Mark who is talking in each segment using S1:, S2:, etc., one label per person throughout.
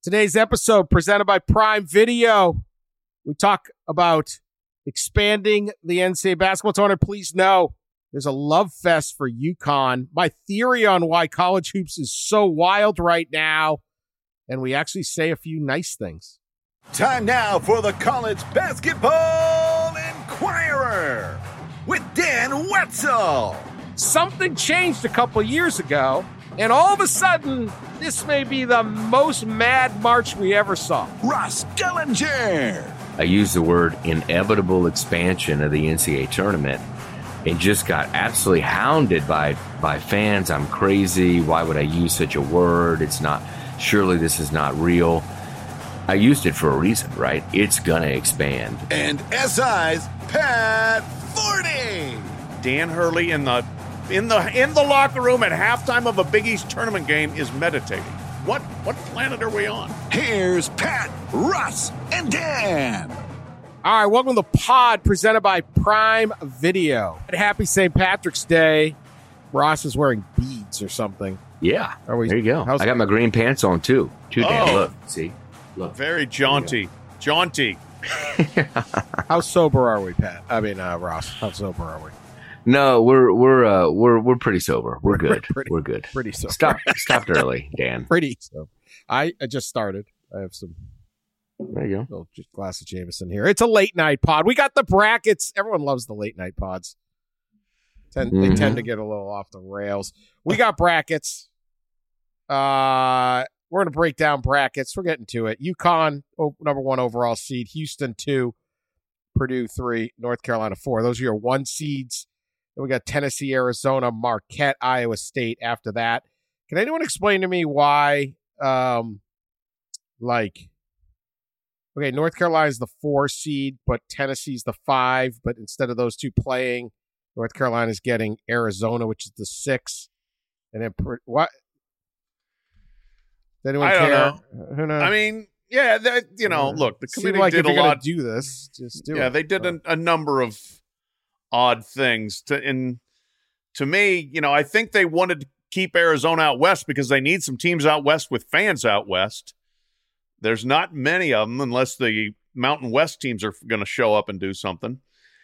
S1: Today's episode presented by Prime Video. We talk about expanding the NCAA basketball tournament. Please know there's a love fest for UConn. My theory on why college hoops is so wild right now. And we actually say a few nice things.
S2: Time now for the College Basketball Inquirer with Dan Wetzel.
S1: Something changed a couple years ago, and all of a sudden, this may be the most mad March we ever saw.
S2: Ross Dellinger.
S3: I used the word inevitable expansion of the NCAA tournament and just got absolutely hounded by fans. I'm crazy. Why would I use such a word? It's not, surely this is not real. I used it for a reason, right? It's going to expand.
S2: And SI's Pat Forney.
S4: Dan Hurley in the locker room at halftime of a Big East tournament game is meditating. What planet are we on?
S2: Here's Pat, Russ, and Dan.
S1: All right, welcome to the pod presented by Prime Video. Happy St. Patrick's Day. Ross is wearing beads or something.
S3: Yeah, there you go. I got my green pants on too. Dan, look, see? Look.
S4: Very jaunty.
S1: How sober are we, Pat? I mean, Ross, how sober are we?
S3: No, we're pretty sober. We're good. We're good.
S1: Pretty sober.
S3: Stopped early, Dan.
S1: Pretty sober. I just started. I have some.
S3: There you go.
S1: Little glass of Jameson here. It's a late night pod. We got the brackets. Everyone loves the late night pods. They tend to get a little off the rails. We got brackets. We're going to break down brackets. We're getting to it. UConn, number 1 overall seed. Houston, 2. Purdue, 3. North Carolina, 4. Those are your 1 seeds. Then we got Tennessee, Arizona, Marquette, Iowa State after that. Can anyone explain to me why, okay, North Carolina's the 4 seed, but Tennessee's the 5, but instead of those two playing, North Carolina's getting Arizona, which is the 6. And then, what? Does anyone care?
S4: I don't know.
S1: Who knows?
S4: I mean, yeah, look, the committee
S1: like
S4: did
S1: if
S4: a
S1: you're
S4: lot.
S1: Do this, just do it.
S4: Yeah, they did a number of odd things. To me, I think they wanted to keep Arizona out west because they need some teams out west with fans out west. There's not many of them unless the Mountain West teams are going to show up and do something.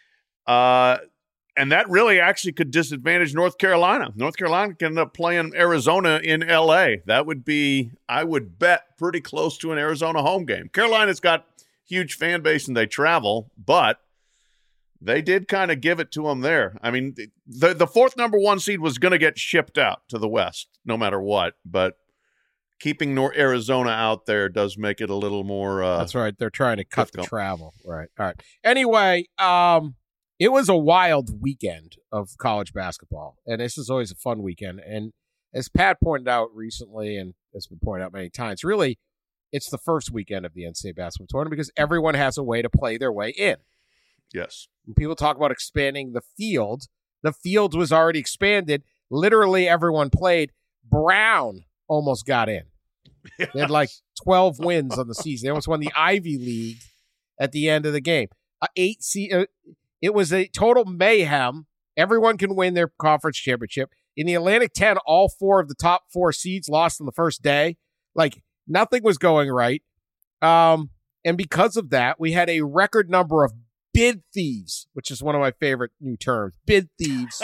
S4: And that really actually could disadvantage North Carolina. North Carolina can end up playing Arizona in L.A. That would be, I would bet, pretty close to an Arizona home game. Carolina's got huge fan base and they travel, but they did kind of give it to them there. I mean, the 4th number 1 seed was going to get shipped out to the West no matter what, but keeping Arizona out there does make it a little more
S1: That's right. They're trying to cut
S4: difficult.
S1: The travel. Right. All right. Anyway, it was a wild weekend of college basketball, and this is always a fun weekend. And as Pat pointed out recently, and has been pointed out many times, really, it's the first weekend of the NCAA basketball tournament because everyone has a way to play their way in.
S4: Yes.
S1: When people talk about expanding the field was already expanded. Literally everyone played. Brown almost got in. Yes. They had like 12 wins on the season. They almost won the Ivy League at the end of the game. It was a total mayhem. Everyone can win their conference championship. In the Atlantic 10, all 4 of the top 4 seeds lost on the first day. Like, nothing was going right. And because of that, we had a record number of bid thieves, which is one of my favorite new terms. Bid thieves.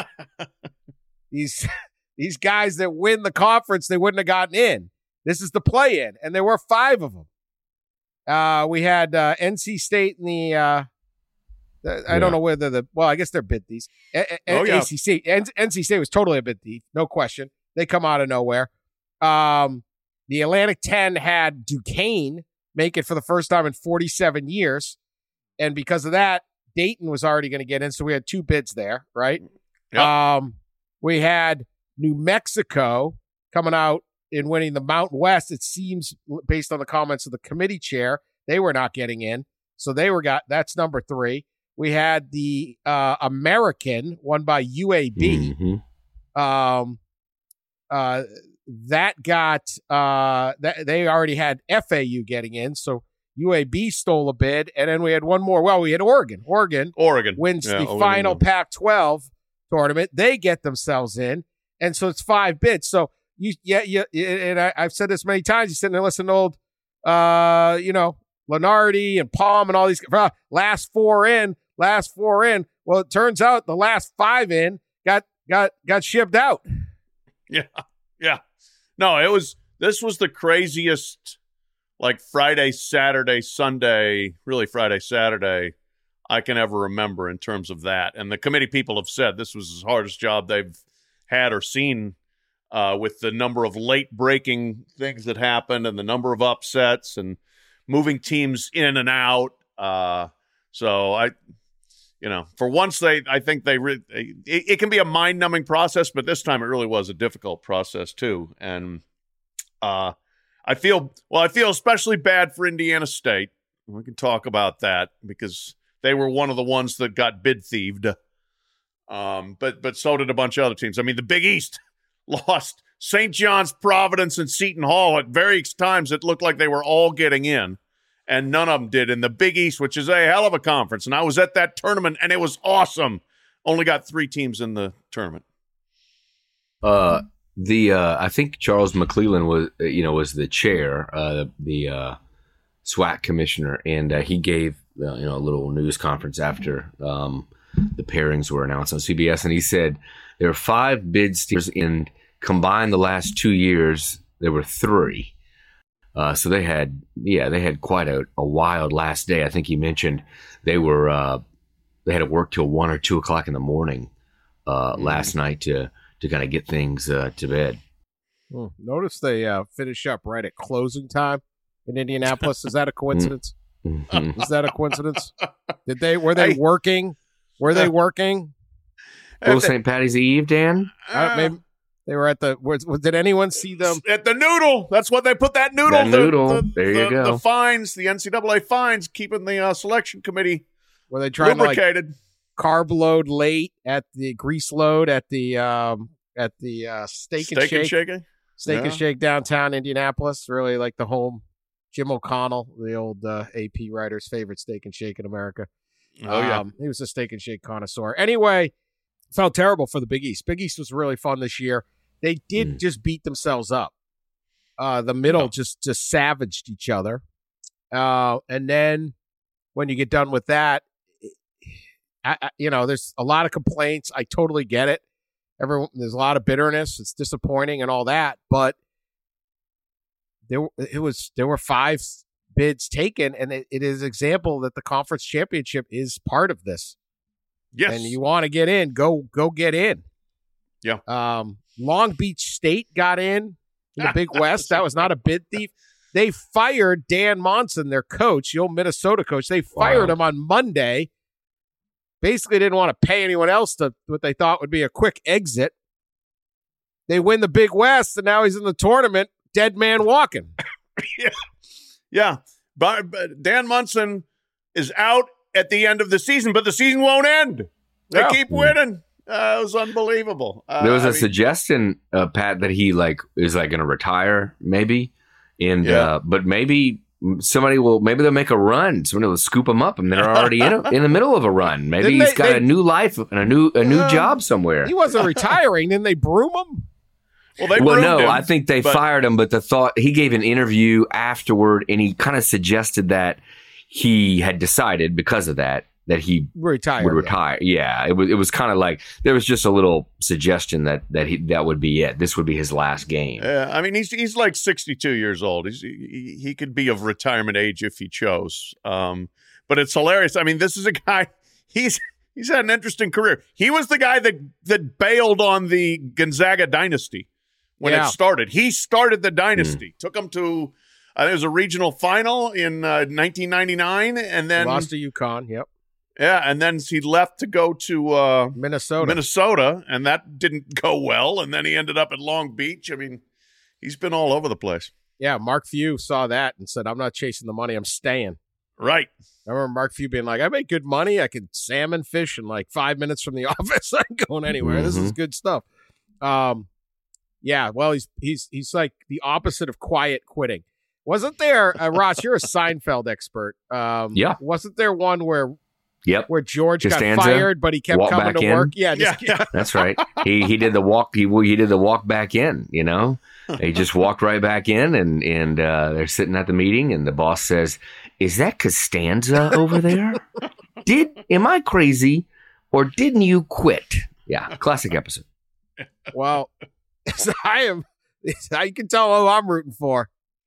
S1: These guys that win the conference, they wouldn't have gotten in. This is the play-in, and there were 5 of them. We had NC State in the I don't know whether I guess they're bid thieves. NC State was totally a bid thief, no question. They come out of nowhere. The Atlantic 10 had Duquesne make it for the first time in 47 years. And because of that, Dayton was already going to get in. So we had 2 bids there, right?
S4: Yep.
S1: We had New Mexico coming out and winning the Mountain West. It seems, based on the comments of the committee chair, they were not getting in. So that's number 3. We had the American won by UAB.
S3: Mm-hmm.
S1: That got they already had FAU getting in, so UAB stole a bid, and then we had one more. Well, we had Oregon. Oregon wins the final Pac-12 tournament. They get themselves in, and so it's 5 bids. So you and I've said this many times. You sit there and listen to old Lenardi and Palm and all these last four in. Well, it turns out the last 5 in got shipped out.
S4: Yeah. No, this was the craziest, like Friday, Saturday, Sunday, really Friday, Saturday, I can ever remember in terms of that. And the committee people have said this was the hardest job they've had or seen with the number of late breaking things that happened and the number of upsets and moving teams in and out. For once I think it can be a mind numbing process, but this time it really was a difficult process too. And I feel especially bad for Indiana State. We can talk about that because they were one of the ones that got bid thieved. But so did a bunch of other teams. I mean, the Big East lost St. John's, Providence, and Seton Hall. At various times, it looked like they were all getting in, and none of them did. In the Big East, which is a hell of a conference, and I was at that tournament, and it was awesome. Only got 3 teams in the tournament.
S3: I think Charles McClellan was the chair, the SWAC commissioner, and he gave a little news conference after the pairings were announced on CBS, and he said there are 5 bid steers in combined the last 2 years. There were 3. So they had quite a wild last day. I think he mentioned they had to work till 1 or 2 o'clock in the morning last night to kind of get things to bed.
S1: Notice they finish up right at closing time in Indianapolis. Is that a coincidence? Is that a coincidence? Were they working? Were they working?
S3: Little St. Patty's Eve, Dan?
S1: Maybe they were at the. Did anyone see them
S4: at the Noodle? That's what they put that Noodle.
S3: That Noodle. There you go.
S4: The fines, the NCAA fines, keeping the selection committee.
S1: Were they trying
S4: lubricated?
S1: To carb load late at the grease load at the Steak and Shake downtown Indianapolis? Really like the home. Jim O'Connell, the old AP writer's favorite Steak and Shake in America.
S4: Oh yeah,
S1: he was a Steak and Shake connoisseur. Anyway. Felt terrible for the Big East. Big East was really fun this year. They did just beat themselves up. The middle just savaged each other. And then when you get done with that, there's a lot of complaints. I totally get it. There's a lot of bitterness. It's disappointing and all that. But there were 5 bids taken, and it is an example that the conference championship is part of this.
S4: Yes.
S1: And you want to get in, go get in.
S4: Yeah.
S1: Long Beach State got in the Big West. That was not a bid thief. They fired Dan Monson, their coach, the old Minnesota coach. They fired him on Monday. Basically didn't want to pay anyone else to what they thought would be a quick exit. They win the Big West, and now he's in the tournament, dead man walking.
S4: Yeah. But Dan Monson is out at the end of the season, but the season won't end. They keep winning. It was unbelievable.
S3: There was a suggestion, Pat, that he is going to retire, maybe, and but maybe maybe they'll make a run. Somebody will scoop him up, and they're already in the middle of a run. Maybe he's got a new life and a new job somewhere.
S1: He wasn't retiring. Didn't they broom him?
S4: Him,
S3: I think they fired him, but he gave an interview afterward, and he kind of suggested that he had decided because of that he would retire. Yeah, it was kind of like there was just a little suggestion that would be it. This would be his last game.
S4: Yeah, I mean he's like 62 years old. He could be of retirement age if he chose. But it's hilarious. I mean, this is a guy. He's had an interesting career. He was the guy that bailed on the Gonzaga dynasty when it started. He started the dynasty. Took him to. There was a regional final in 1999, and then
S1: lost to UConn. Yep.
S4: Yeah, and then he left to go to
S1: Minnesota,
S4: and that didn't go well. And then he ended up at Long Beach. I mean, he's been all over the place.
S1: Yeah, Mark Few saw that and said, "I'm not chasing the money. I'm staying."
S4: Right.
S1: I remember Mark Few being like, "I make good money. I can salmon fish in like 5 minutes from the office. I'm going anywhere. Mm-hmm. This is good stuff." Yeah. Well, he's like the opposite of quiet quitting. Wasn't there, Ross, you're a Seinfeld expert.
S3: Yeah.
S1: Wasn't there one where George
S3: Costanza,
S1: got fired, but he kept coming to work? Yeah.
S3: That's right. He did the walk. He did the walk back in, They just walked right back in, and they're sitting at the meeting, and the boss says, "Is that Costanza over there? Am I crazy, or didn't you quit?" Yeah, classic episode.
S1: Well, you can tell who I'm rooting for.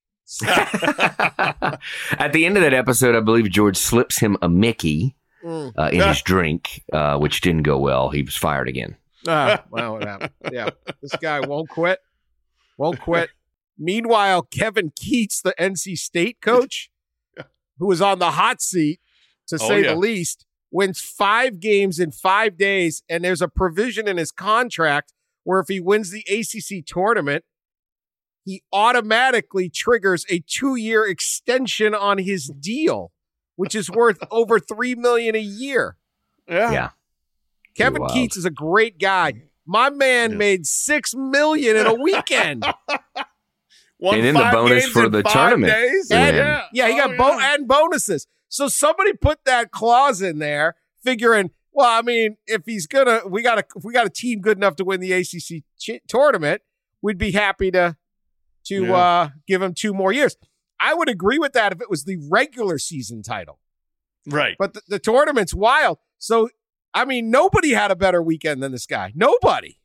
S3: At the end of that episode, I believe George slips him a Mickey in his drink, which didn't go well. He was fired again.
S1: Well, what happened? Yeah, this guy won't quit. Won't quit. Meanwhile, Kevin Keats, the NC State coach, who was on the hot seat, to say the least, wins 5 games in 5 days, and there's a provision in his contract where if he wins the ACC tournament, he automatically triggers a 2-year extension on his deal, which is worth over $3 million a year.
S3: Yeah.
S1: Kevin Keats is a great guy. My man made $6 million in a weekend.
S3: And in the bonus for the tournament.
S1: Days? Yeah, he got and bonuses. So somebody put that clause in there, figuring, well, I mean, if we got a team good enough to win the ACC tournament, we'd be happy to give him 2 more years. I would agree with that if it was the regular season title.
S4: Right.
S1: But the tournament's wild. So, I mean, nobody had a better weekend than this guy. Nobody.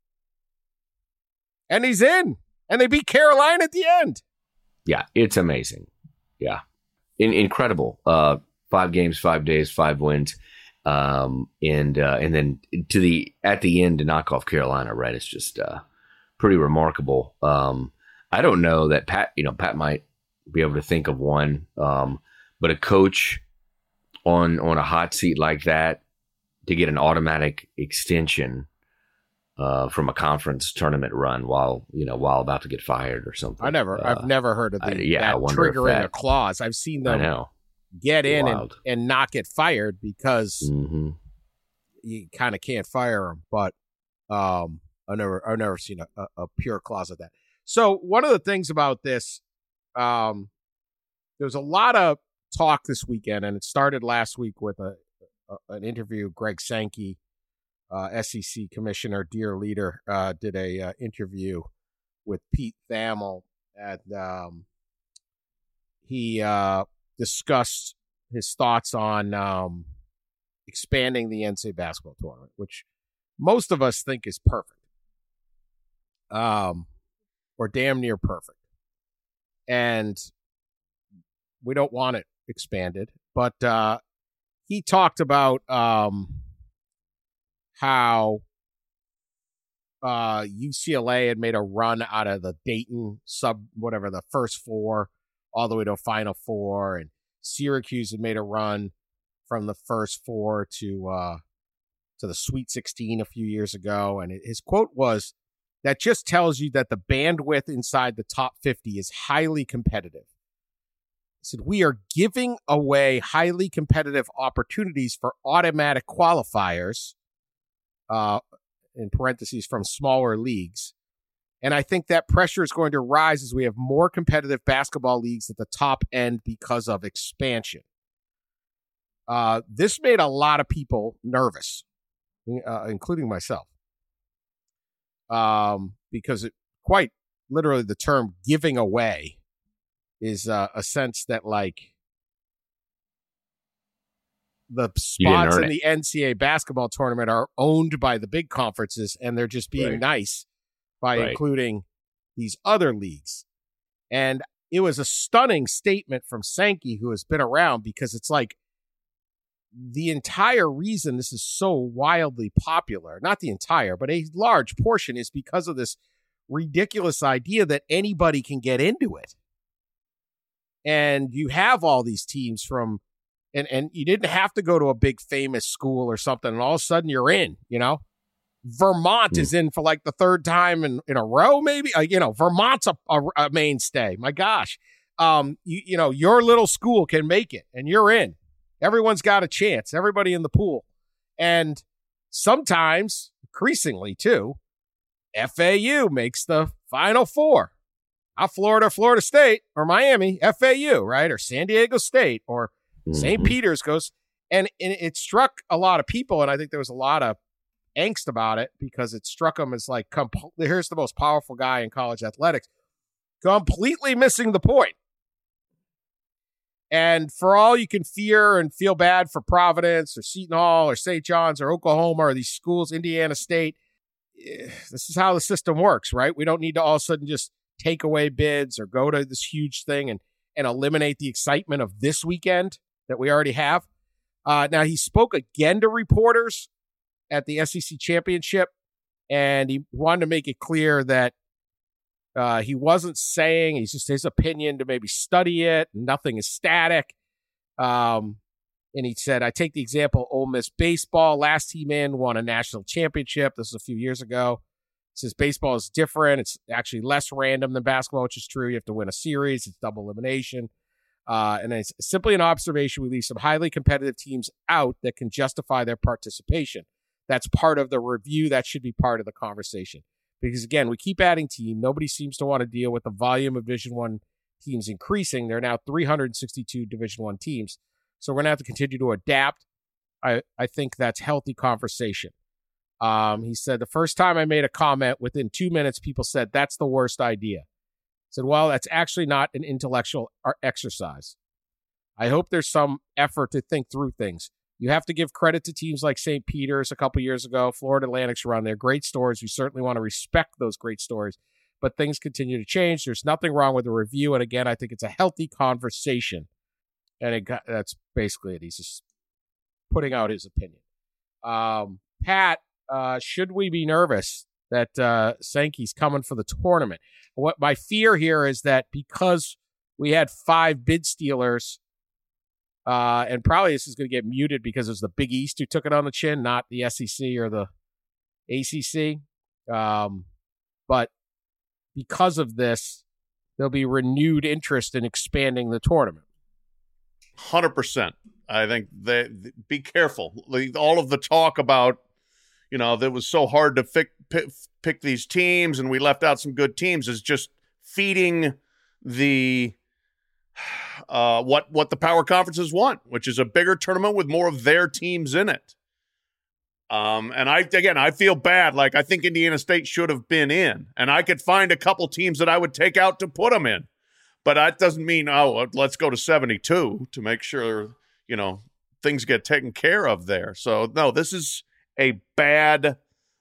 S1: And he's in. And they beat Carolina at the end. Yeah,
S3: it's amazing. Yeah. Incredible. 5 games, 5 days, 5 wins. And then at the end to knock off Carolina, right? It's just pretty remarkable. I don't know that Pat might be able to think of one, but a coach on a hot seat like that to get an automatic extension from a conference tournament run while about to get fired or something.
S1: I've never heard of that triggering a clause. I've seen them get in and not get fired because you kind of can't fire them. But I've never seen a pure clause of that. So one of the things about this, there was a lot of talk this weekend, and it started last week with an interview. Greg Sankey, SEC commissioner, dear leader, did a interview with Pete Thamel, and he discussed his thoughts on expanding the NCAA basketball tournament, which most of us think is perfect. Or damn near perfect. And we don't want it expanded. But he talked about how UCLA had made a run out of the Dayton the first 4 all the way to a Final Four, and Syracuse had made a run from the first 4 to the Sweet 16 a few years ago. And his quote was, "That just tells you that the bandwidth inside the top 50 is highly competitive." He said, "We are giving away highly competitive opportunities for automatic qualifiers, in parentheses, from smaller leagues. And I think that pressure is going to rise as we have more competitive basketball leagues at the top end because of expansion." This made a lot of people nervous, including myself. Because it quite literally the term giving away is a sense that like the spots in the NCAA basketball tournament are owned by the big conferences, and they're just being nice by including these other leagues. And it was a stunning statement from Sankey, who has been around, because it's like the entire reason this is so wildly popular, not the entire, but a large portion, is because of this ridiculous idea that anybody can get into it. And you have all these teams from, and you didn't have to go to a big famous school or something, and all of a sudden you're in, Vermont is in for like the 3rd time in a row, maybe. Vermont's a mainstay. My gosh. Your little school can make it, and you're in. Everyone's got a chance. Everybody in the pool. And sometimes, increasingly too, FAU makes the Final Four. Not Florida State, or Miami, FAU, right? Or San Diego State, or St. Peter's goes. And it struck a lot of people, and I think there was a lot of angst about it because it struck him as like, here's the most powerful guy in college athletics, completely missing the point. And for all you can fear and feel bad for Providence or Seton Hall or St. John's or Oklahoma or these schools, Indiana State, this is how the system works, right? We don't need to all of a sudden just take away bids or go to this huge thing and eliminate the excitement of this weekend that we already have. Now, he spoke again to reporters at the SEC championship, and he wanted to make it clear that he wasn't saying, he's just his opinion to maybe study it. Nothing is static. And he said, I take the example, Ole Miss baseball, last team in won a national championship. This was a few years ago. He says baseball is different. It's actually less random than basketball, which is true. You have to win a series. It's double elimination. And it's simply an observation. We leave some highly competitive teams out that can justify their participation. That's part of the review. That should be part of the conversation. Because, again, we keep adding team. Nobody seems to want to deal with the volume of Division I teams increasing. There are now 362 Division I teams. So we're going to have to continue to adapt. I think that's healthy conversation. He said, the first time I made a comment, within 2 minutes, people said, that's the worst idea. I said, well, that's actually not an intellectual exercise. I hope there's some effort to think through things. You have to give credit to teams like St. Peter's a couple years ago, Florida Atlantic's run. They're great stories. We certainly want to respect those great stories, but things continue to change. There's nothing wrong with the review. And again, I think it's a healthy conversation. And that's basically it. He's just putting out his opinion. Pat, should we be nervous that Sankey's coming for the tournament? What my fear here is that because we had 5 bid stealers, and probably this is going to get muted because it was the Big East who took it on the chin, not the SEC or the ACC. But because of this, there'll be renewed interest in expanding the tournament.
S4: 100%. I think be careful. All of the talk about, that was so hard to pick these teams and we left out some good teams is just feeding the what the power conferences want, which is a bigger tournament with more of their teams in it. And I feel bad. Like, I think Indiana State should have been in, and I could find a couple teams that I would take out to put them in. But that doesn't mean, let's go to 72 to make sure, things get taken care of there. So, no, this is a bad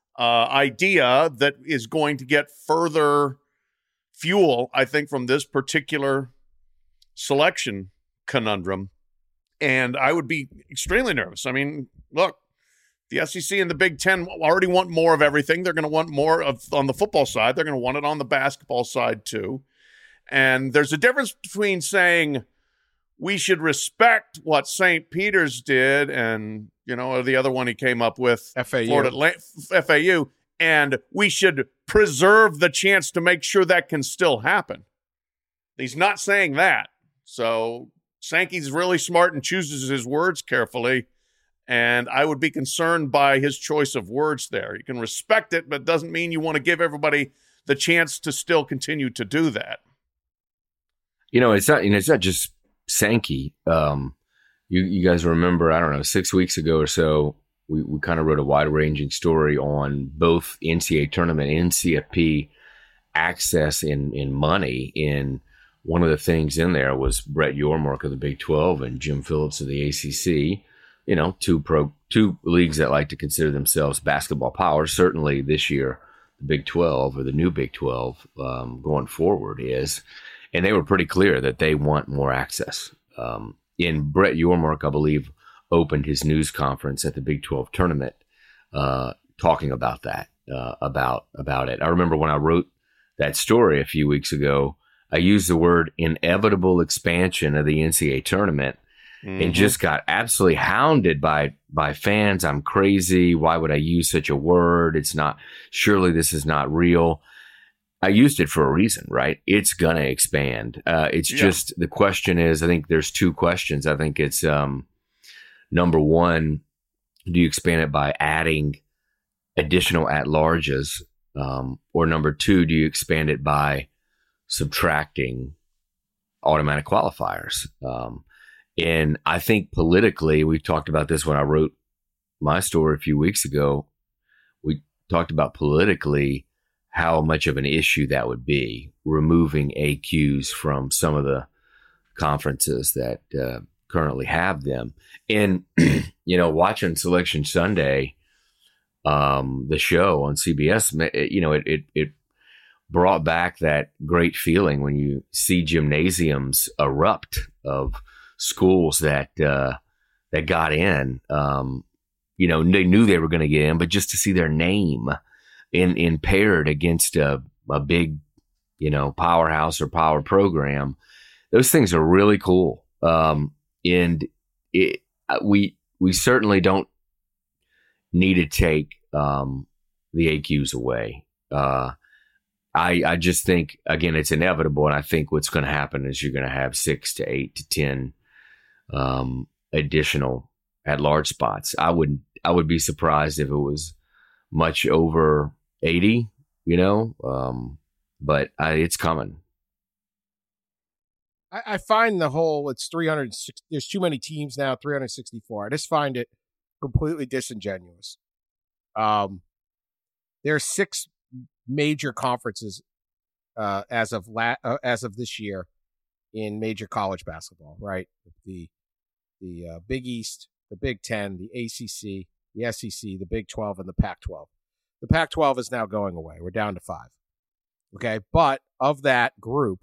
S4: idea that is going to get further fuel, I think, from this particular selection conundrum. And I would be extremely nervous. I mean, look, the SEC and the Big Ten already want more of everything. They're going to want more on the football side. They're going to want it on the basketball side too. And there's a difference between saying we should respect what St. Peter's did and, or the other one he came up with, FAU, and we should preserve the chance to make sure that can still happen. He's not saying that. So Sankey's really smart and chooses his words carefully. And I would be concerned by his choice of words there. You can respect it, but it doesn't mean you want to give everybody the chance to still continue to do that.
S3: It's not just Sankey. You guys remember, I don't know, 6 weeks ago or so, we kind of wrote a wide-ranging story on both NCAA tournament and CFP access in money. In one of the things in there was Brett Yormark of the Big 12 and Jim Phillips of the ACC. Two leagues that like to consider themselves basketball powers. Certainly this year, the Big 12 or the new Big 12 going forward is. And they were pretty clear that they want more access. And Brett Yormark, I believe, opened his news conference at the Big 12 tournament talking about that, about it. I remember when I wrote that story a few weeks ago, I used the word inevitable expansion of the NCAA tournament. Mm-hmm. And just got absolutely hounded by fans. I'm crazy. Why would I use such a word? Surely this is not real. I used it for a reason, right? It's going to expand. Just the question is, I think there's 2 questions. I think it's number one, do you expand it by adding additional at-larges? Or number 2, do you expand it by subtracting automatic qualifiers? And I think politically, we talked about this when I wrote my story a few weeks ago. talked about politically how much of an issue that would be, removing AQs from some of the conferences that currently have them. And, watching Selection Sunday, the show on CBS, it brought back that great feeling when you see gymnasiums erupt of schools that got in. They knew they were going to get in, but just to see their name in paired against a big, powerhouse or power program, those things are really cool. We certainly don't need to take the AQs away. I just think, again, it's inevitable, and I think what's going to happen is you're going to have 6 to 8 to 10 additional at-large spots. I would be surprised if it was much over 80, but it's coming.
S1: I find it's 360. There's too many teams now, 364. I just find it completely disingenuous. There's 6 major conferences as of this year in major college basketball, right? The Big East, the Big Ten, the ACC, the SEC, the Big 12, and the Pac-12. The Pac-12 is now going away. We're down to 5. Okay, but of that group,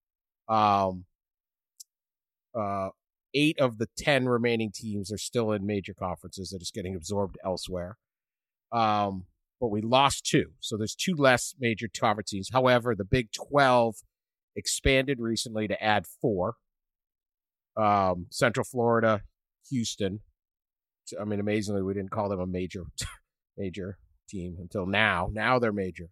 S1: 8 of the 10 remaining teams are still in major conferences. They're just getting absorbed elsewhere. But we lost 2. So there's 2 less major conference teams. However, the Big 12 expanded recently to add 4. Central Florida, Houston. I mean, amazingly, we didn't call them a major team until now. Now they're major.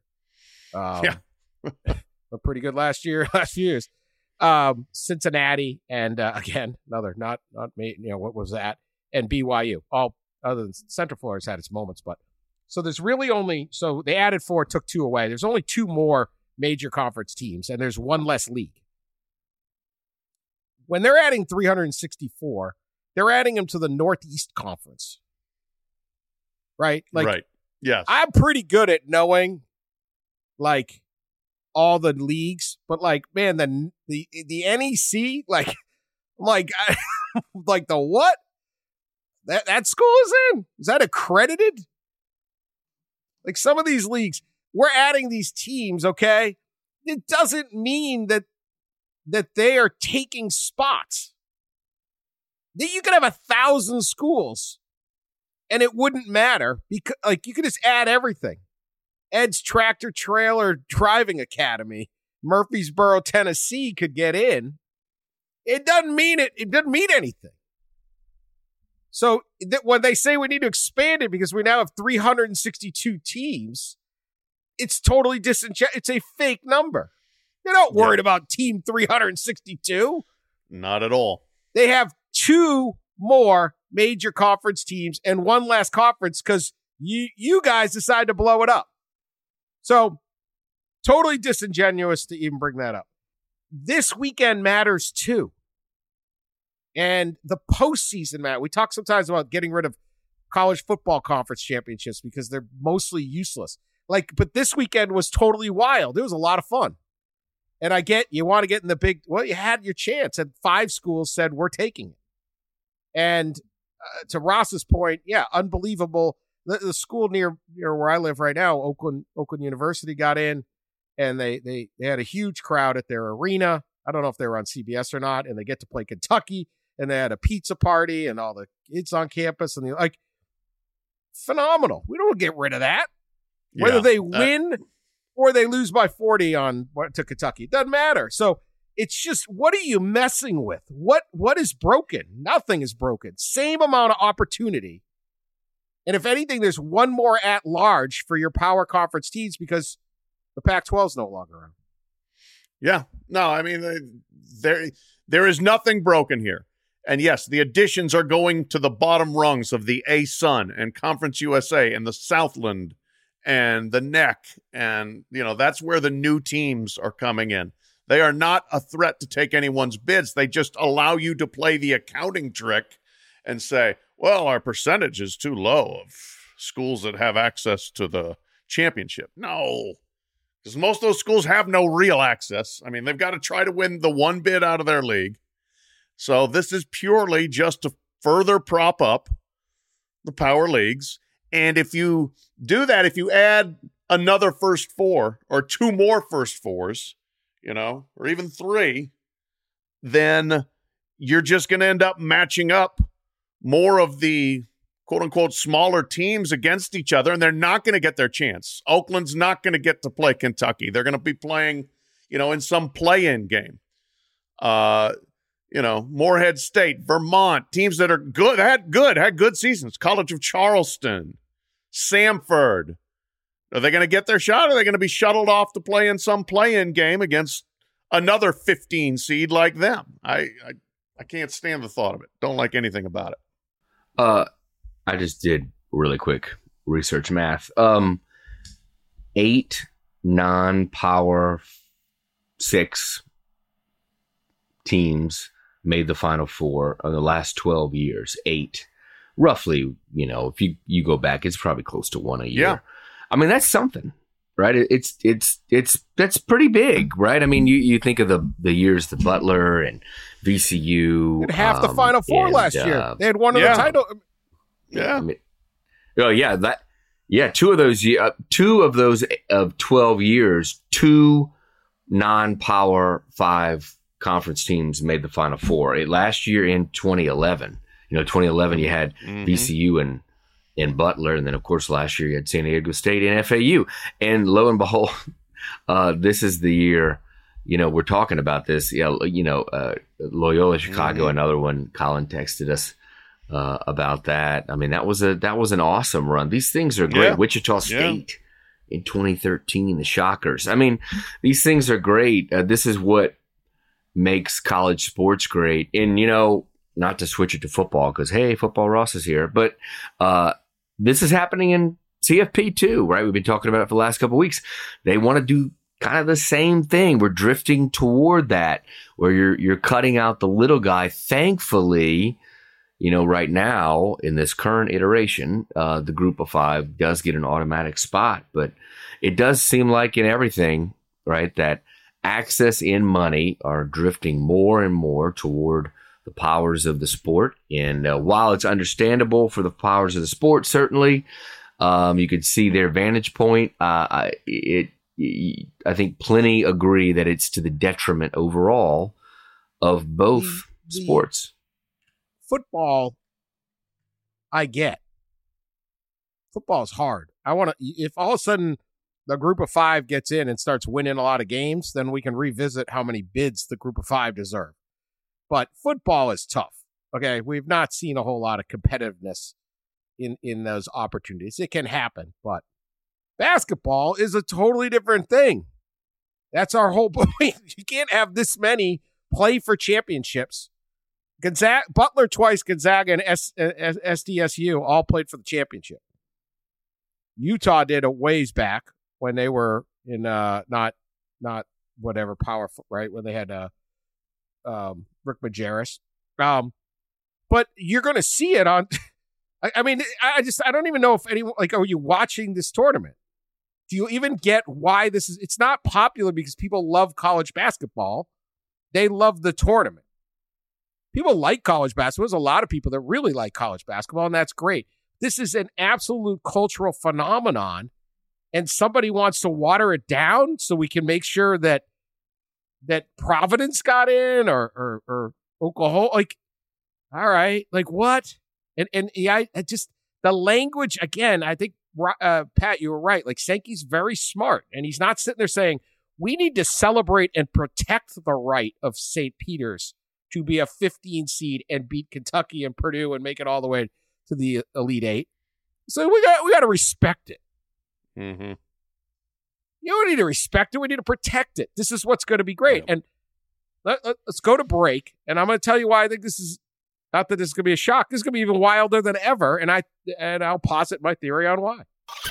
S1: But pretty good last few years. Cincinnati and again, another not what was that? And BYU. All other than Central Florida's had its moments, but so there's really so they added 4, took 2 away. There's only 2 more major conference teams, and there's 1 less league. When they're adding 364, they're adding them to the Northeast Conference, right?
S4: Right. Yes.
S1: I'm pretty good at knowing, all the leagues, but man, the NEC, like the what? That school is in? Is that accredited? Like some of these leagues, we're adding these teams, okay? It doesn't mean that they are taking spots. You could have 1,000 schools and it wouldn't matter because you could just add everything. Ed's Tractor Trailer Driving Academy, Murfreesboro, Tennessee could get in. It doesn't mean it doesn't mean anything. So when they say we need to expand it because we now have 362 teams, it's totally it's a fake number. They're not worried about team 362.
S4: Not at all.
S1: They have 2 more major conference teams and 1 last conference because you guys decide to blow it up. So totally disingenuous to even bring that up. This weekend matters too. And the postseason, Matt, we talk sometimes about getting rid of college football conference championships because they're mostly useless. But this weekend was totally wild. It was a lot of fun. And I get you want to get in the big, you had your chance. And 5 schools said, we're taking it. And to Ross's point, unbelievable. The school near where I live right now, Oakland University, got in, and they had a huge crowd at their arena. I don't know if they were on CBS or not, and they get to play Kentucky, and they had a pizza party, and all the kids on campus, and phenomenal. We don't get rid of that. Whether they win or they lose by 40 to Kentucky, it doesn't matter. So it's just, what are you messing with? What is broken? Nothing is broken. Same amount of opportunity. And if anything, there's 1 more at large for your power conference teams because the Pac-12 is no longer around.
S4: Yeah. No, I mean, there is nothing broken here. And yes, the additions are going to the bottom rungs of the A-Sun and Conference USA and the Southland and the NEC. And, that's where the new teams are coming in. They are not a threat to take anyone's bids. They just allow you to play the accounting trick and say, well, our percentage is too low of schools that have access to the championship. No, because most of those schools have no real access. I mean, they've got to try to win the one bid out of their league. So this is purely just to further prop up the power leagues. And if you do that, if you add another first four or two more first fours, or even three, then you're just going to end up matching up more of the quote unquote smaller teams against each other, and they're not going to get their chance. Oakland's not going to get to play Kentucky. They're going to be playing, in some play-in game. Morehead State, Vermont, teams that are good, had good seasons. College of Charleston, Samford. Are they going to get their shot? Or are they going to be shuttled off to play in some play-in game against another 15 seed like them? I can't stand the thought of it. Don't like anything about it.
S3: I just did really quick research math. 8 non-power 6 teams made the Final Four in the last 12 years. 8. Roughly, if you go back, it's probably close to 1 a year.
S4: Yeah.
S3: I mean, that's something, right? That's pretty big, right? I mean, you think of the years, the Butler and VCU.
S1: And half the Final Four last year. They had one of the title.
S4: Yeah.
S3: I mean, two of those of 12 years, 2 non-power 5 conference teams made the Final Four. Last year in 2011, 2011 you had VCU and Butler, and then of course last year you had San Diego State and FAU. And lo and behold, this is the year. We're talking about this. Loyola Chicago, another one. Colin texted us about that. I mean, that was an awesome run. These things are great.
S4: Yeah.
S3: Wichita State in 2013, the Shockers. I mean, these things are great. This is what makes college sports great. And not to switch it to football because hey, Football Ross is here, but this is happening in CFP too, right? We've been talking about it for the last couple of weeks. They want to do kind of the same thing. We're drifting toward that where you're cutting out the little guy. Thankfully, right now in this current iteration, the group of 5 does get an automatic spot, but it does seem like in everything, right, that access and money are drifting more and more toward the powers of the sport. And while it's understandable for the powers of the sport, certainly you could see their vantage point. I think plenty agree that it's to the detriment overall of both sports.
S1: Football, I get. Football is hard. If all of a sudden the group of 5 gets in and starts winning a lot of games, then we can revisit how many bids the group of 5 deserve. But football is tough. Okay, we've not seen a whole lot of competitiveness in those opportunities. It can happen, but basketball is a totally different thing. That's our whole point. You can't have this many play for championships. Butler twice, Gonzaga and SDSU all played for the championship. Utah did a ways back when they were in not whatever power, right, when they had Rick Majerus. But you're going to see it on. I mean, I don't even know if anyone, are you watching this tournament? Do you even get why this is? It's not popular because people love college basketball. They love the tournament. People like college basketball. There's a lot of people that really like college basketball, and that's great. This is an absolute cultural phenomenon, and somebody wants to water it down so we can make sure that Providence got in or Oklahoma. All right, what? And yeah, just the language again. I think Pat, you were right. Sankey's very smart, and he's not sitting there saying we need to celebrate and protect the right of St. Peter's to be a 15 seed and beat Kentucky and Purdue and make it all the way to the Elite Eight. So we got to respect it.
S4: Mm-hmm.
S1: You don't need to respect it. We need to protect it. This is what's going to be great. Yeah. And let's go to break. And I'm going to tell you why I think this is not that this is going to be a shock. This is going to be even wilder than ever. And I'll posit my theory on why.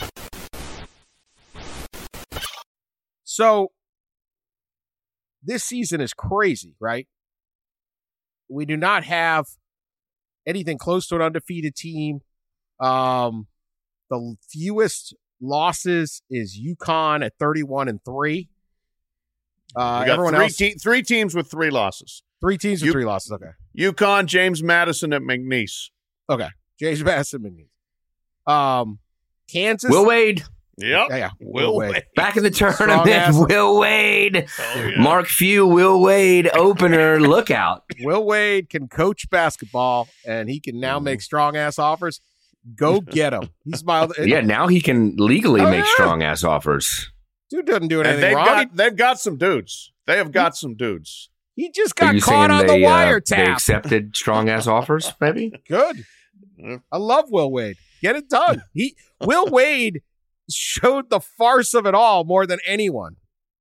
S1: So this season is crazy, right? We do not have anything close to an undefeated team. The fewest losses is UConn at 31-3.
S4: We got
S1: Everyone else,
S4: three teams with 3 losses.
S1: 3 teams with 3 losses. Okay.
S4: UConn, James Madison at McNeese.
S1: Okay. James Madison. Kansas.
S3: Will Wade.
S4: Yep.
S1: Yeah.
S4: Will Wade.
S3: Back in the
S1: Strong
S3: tournament,
S1: ass.
S3: Will Wade.
S4: Oh, yeah.
S3: Mark Few, Will Wade, opener, look out.
S1: Will Wade can coach basketball, and he can now make strong-ass offers. Go get him. He smiled.
S3: Yeah, now he can legally
S1: Oh,
S3: make
S1: yeah.
S3: strong-ass offers.
S1: Dude doesn't do
S4: And
S1: anything wrong.
S4: they've got some dudes. They have got some dudes.
S1: He just
S3: Are
S1: got
S3: you
S1: caught
S3: saying
S1: on the
S3: they
S1: wiretap.
S3: accepted strong-ass offers, maybe?
S1: Good. I love Will Wade. Get it done. Will Wade showed the farce of it all more than anyone.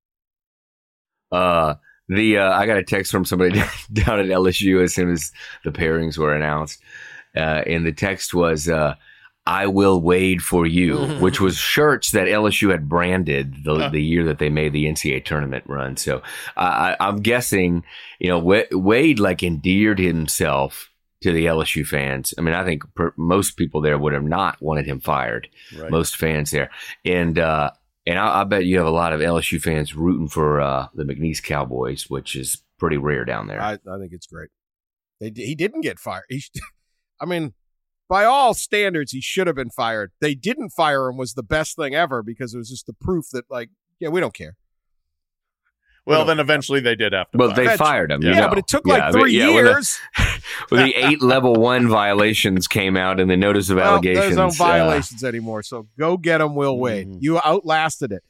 S3: I got a text from somebody down at LSU as soon as the pairings were announced. And the text was, I will wade for you, which was shirts that LSU had branded the year that they made the NCAA tournament run. So I'm guessing, Wade like endeared himself to the LSU fans. I mean, I think most people there would have not wanted him fired.
S4: Right.
S3: Most fans there. And I bet you have a lot of LSU fans rooting for the McNeese Cowboys, which is pretty rare down there.
S1: I think it's great. He didn't get fired. I mean, by all standards, he should have been fired. They didn't fire him was the best thing ever because it was just the proof that, we don't care.
S4: Well, then eventually they did have to.
S3: Well,
S4: fire.
S3: they fired him.
S1: Yeah, but it took 3 years.
S3: When the 8 level 1 violations came out and the notice of allegations.
S1: There's no violations anymore. So go get him, Will Wade. You outlasted it.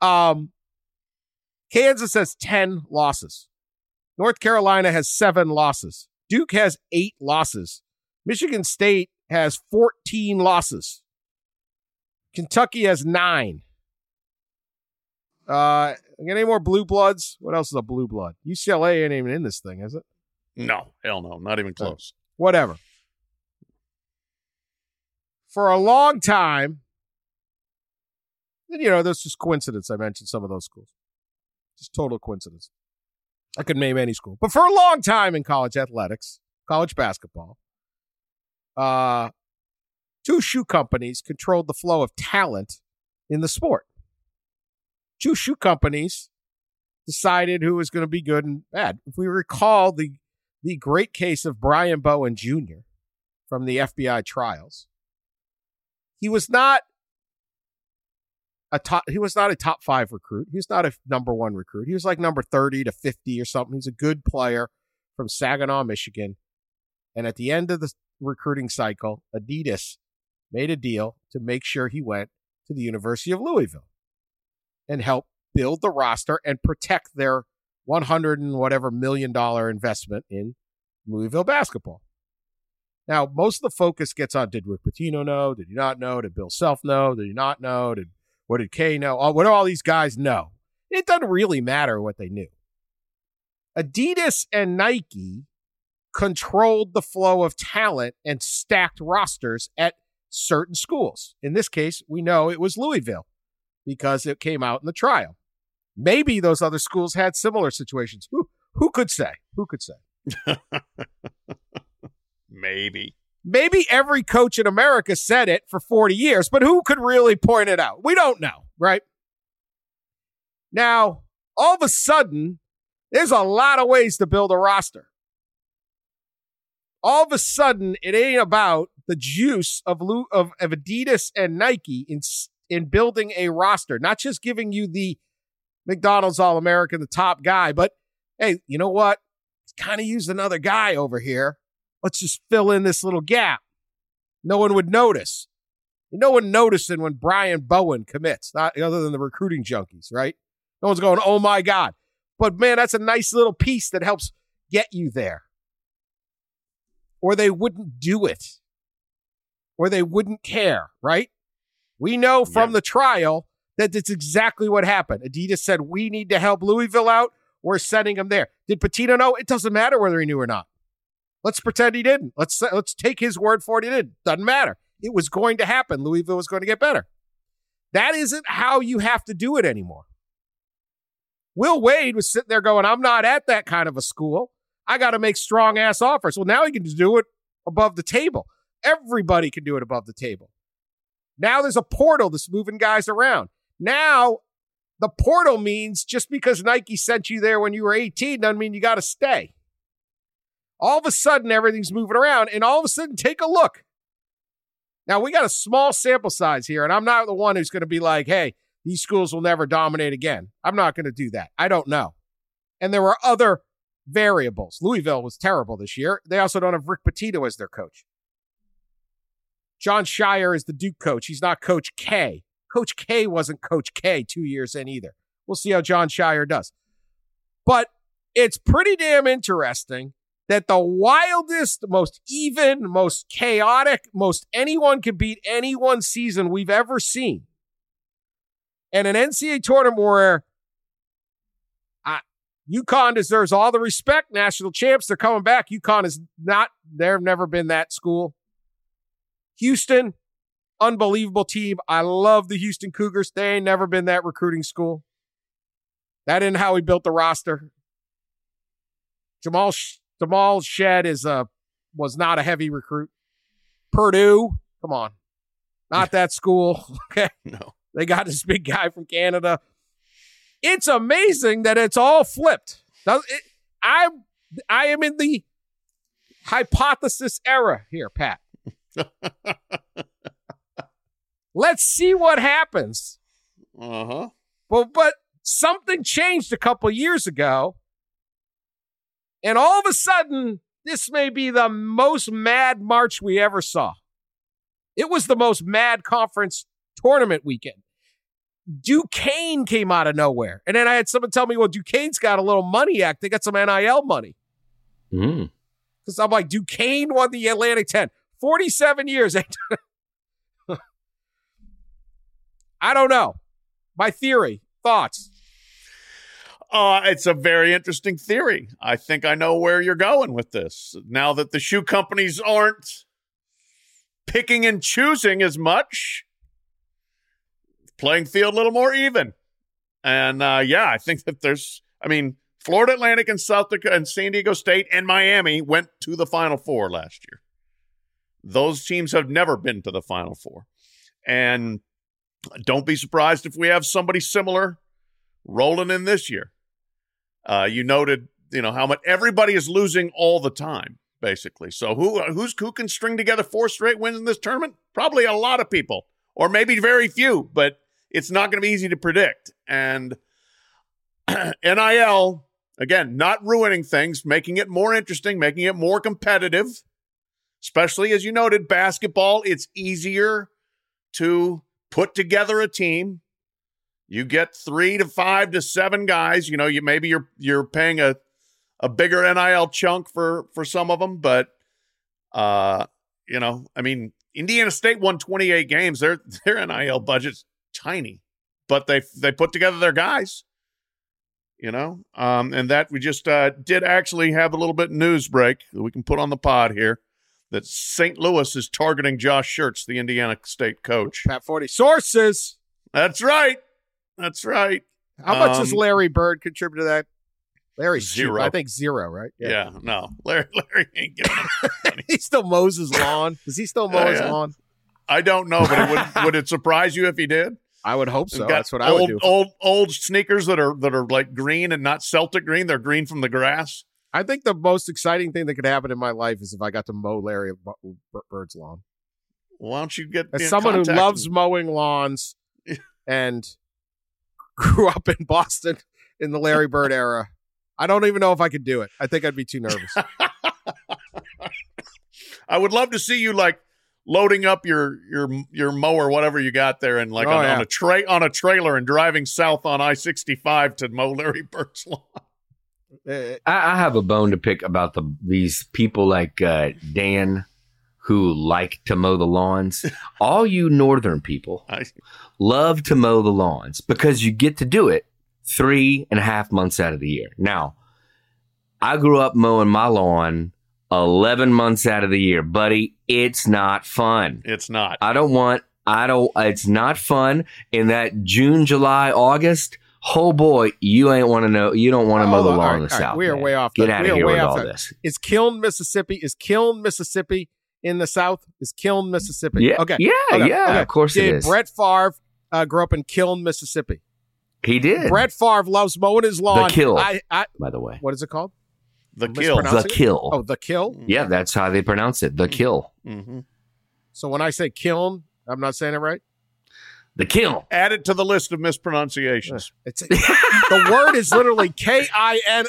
S1: Kansas has 10 losses. North Carolina has 7 losses. Duke has 8 losses. Michigan State has 14 losses. Kentucky has 9. Got any more blue bloods? What else is a blue blood? UCLA ain't even in this thing, is it?
S4: No, hell no, not even close.
S1: Whatever. For a long time, and that's just coincidence. I mentioned some of those schools. Just total coincidence. I could name any school. But for a long time in college athletics, college basketball, 2 shoe companies controlled the flow of talent in the sport. 2 shoe companies decided who was going to be good and bad. If we recall the great case of Brian Bowen Jr. from the FBI trials, he was not a top 5 recruit. He was not a number 1 recruit. He was like number 30 to 50 or something. He's a good player from Saginaw, Michigan. And at the end of the recruiting cycle, Adidas made a deal to make sure he went to the University of Louisville and help build the roster and protect their $100 and whatever $1 million investment in Louisville basketball. Now, most of the focus gets on, did Rick Pitino know? Did he not know? Did Bill Self know? Did he not know? What did Kay know? What do all these guys know? It doesn't really matter what they knew. Adidas and Nike controlled the flow of talent and stacked rosters at certain schools. In this case, we know it was Louisville because it came out in the trial. Maybe those other schools had similar situations. Who could say? Who could say?
S4: Maybe.
S1: Maybe every coach in America said it for 40 years, but who could really point it out? We don't know, right? Now, all of a sudden, there's a lot of ways to build a roster. All of a sudden, it ain't about the juice of Adidas and Nike in building a roster, not just giving you the McDonald's All-American, the top guy, but hey, you know what? Kind of used another guy over here. Let's just fill in this little gap. No one would notice. No one noticing when Brian Bowen commits, not other than the recruiting junkies, right? No one's going, oh my God. But man, that's a nice little piece that helps get you there. Or they wouldn't do it. Or they wouldn't care, right? We know from the trial that that's exactly what happened. Adidas said, we need to help Louisville out. We're sending him there. Did Pitino know? It doesn't matter whether he knew or not. Let's pretend he didn't. Let's take his word for it. He didn't. Doesn't matter. It was going to happen. Louisville was going to get better. That isn't how you have to do it anymore. Will Wade was sitting there going, I'm not at that kind of a school. I got to make strong-ass offers. Well, now he can do it above the table. Everybody can do it above the table. Now there's a portal that's moving guys around. Now the portal means just because Nike sent you there when you were 18 doesn't mean you got to stay. All of a sudden, everything's moving around, and all of a sudden, take a look. Now, we got a small sample size here, and I'm not the one who's going to be like, hey, these schools will never dominate again. I'm not going to do that. I don't know. And there were other variables. Louisville was terrible this year. They also don't have Rick Pitino as their coach. John Shire is the Duke coach. He's not Coach K. Coach K wasn't Coach K 2 years in either. We'll see how John Shire does. But it's pretty damn interesting that the wildest, most even, most chaotic, most anyone can beat anyone season we've ever seen, and an NCAA tournament where UConn deserves all the respect. National champs, they're coming back. UConn is not, they've never been that school. Houston, unbelievable team. I love the Houston Cougars. They ain't never been that recruiting school. That isn't how we built the roster. Jamal Shed was not a heavy recruit. Purdue, come on. Not that school. Okay.
S4: No.
S1: They got this big guy from Canada. It's amazing that it's all flipped. I am in the hypothesis era here, Pat. Let's see what happens.
S4: Uh-huh.
S1: But something changed a couple years ago. And all of a sudden, this may be the most mad March we ever saw. It was the most mad conference tournament weekend. Duquesne came out of nowhere. And then I had someone tell me, well, Duquesne's got a little money act. They got some NIL money. Because I'm like, Duquesne won the Atlantic 10. 47 years. I don't know. My theory. Thoughts?
S4: It's a very interesting theory. I think I know where you're going with this. Now that the shoe companies aren't picking and choosing as much, playing field a little more even. And I think that Florida Atlantic and South Dakota and San Diego State and Miami went to the Final Four last year. Those teams have never been to the Final Four. And don't be surprised if we have somebody similar rolling in this year. You noted, how much everybody is losing all the time, basically. So who can string together 4 straight wins in this tournament? Probably a lot of people, or maybe very few, but it's not going to be easy to predict. And NIL, again, not ruining things, making it more interesting, making it more competitive, especially as you noted, basketball, it's easier to put together a team. You get 3 to 5 to 7 guys. You're paying a bigger NIL chunk for some of them, but Indiana State won 28 games. Their NIL budget's tiny, but they put together their guys. And that we just did actually have a little bit of news break that we can put on the pod here. That St. Louis is targeting Josh Schertz, the Indiana State coach.
S1: Pat 40 sources.
S4: That's right.
S1: How much does Larry Bird contribute to that? Larry's
S4: 0.
S1: I think 0, right?
S4: Yeah, no. Larry ain't getting money.
S1: He still mows his lawn. Does he still mow his lawn?
S4: I don't know, but would it surprise you if he did?
S1: I would hope so. That's what I would do.
S4: Old sneakers that are like green and not Celtic green. They're green from the grass.
S1: I think the most exciting thing that could happen in my life is if I got to mow Larry Bird's lawn.
S4: Why don't you get
S1: as someone who loves mowing lawns and grew up in Boston in the Larry Bird era, I don't even know if I could do it. I think I'd be too nervous.
S4: I would love to see you like loading up your mower, whatever you got there, and on a trailer and driving south on I-65 to mow Larry Bird's lawn.
S3: I have a bone to pick about these people like Dan who like to mow the lawns. All you northern people love to mow the lawns because you get to do it 3.5 months out of the year. Now, I grew up mowing my lawn 11 months out of the year, buddy. It's not fun.
S4: It's not.
S3: It's not fun in that June, July, August. Oh boy, you ain't want to know. You don't want to mow the lawn in the South.
S1: We are way off.
S3: Get out of here with all this.
S1: Is Kiln, Mississippi in the South? Is Kiln, Mississippi?
S3: Yeah,
S1: Okay.
S3: yeah,
S1: Okay.
S3: yeah.
S1: Okay.
S3: Of course it
S1: Did
S3: is.
S1: Brett Favre grew up in Kiln, Mississippi?
S3: He did.
S1: Brett Favre loves mowing his lawn.
S3: The Kill,
S1: I,
S3: by the way.
S1: what is it called?
S4: The
S1: I'm
S4: Kill.
S1: mispronouncing
S3: The
S1: it?
S3: Kill.
S1: Oh, the Kill.
S3: Yeah, that's how they pronounce it. The Kill.
S4: Mm-hmm.
S1: So when I say Kiln, I'm not saying it right.
S3: The Kill.
S4: Add it to the list of mispronunciations.
S1: It's the word is literally Kiln,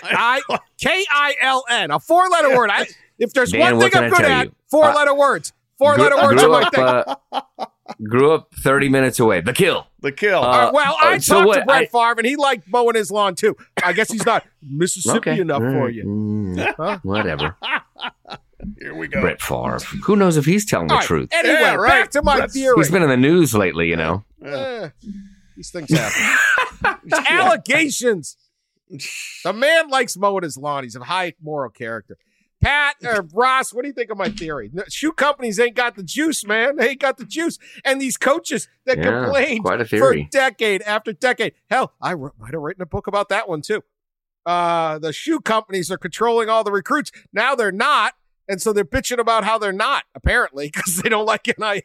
S1: a 4-letter word. If there's
S3: Dan,
S1: one
S3: what
S1: thing
S3: can
S1: I'm
S3: I
S1: good
S3: tell
S1: at,
S3: you?
S1: 4-letter words. 4-letter words are my thing.
S3: Grew up 30 minutes away. The Kill.
S4: The Kill.
S1: Well, I
S3: so
S1: talked
S3: what,
S1: to Brett Favre, and he liked mowing his lawn too. I guess he's not Mississippi
S3: Okay.
S1: enough for you. Huh?
S3: Whatever.
S4: Here we go.
S3: Brett Favre. Who knows if he's telling the
S1: All right,
S3: truth?
S1: Anyway,
S4: Yeah, right.
S1: back to my
S4: Brett's-
S1: theory.
S3: He's been in the news lately, you know.
S1: These things happen. It's allegations. The man likes mowing his lawn. He's of high moral character. Pat or Ross, what do you think of my theory? Shoe companies ain't got the juice, man. They ain't got the juice. And these coaches that
S3: Yeah,
S1: complained
S3: quite a
S1: for
S3: theory.
S1: decade after decade. Hell, I might have written a book about that one too. The shoe companies are controlling all the recruits. Now they're not. And so they're bitching about how they're not, apparently, because they don't like NIL.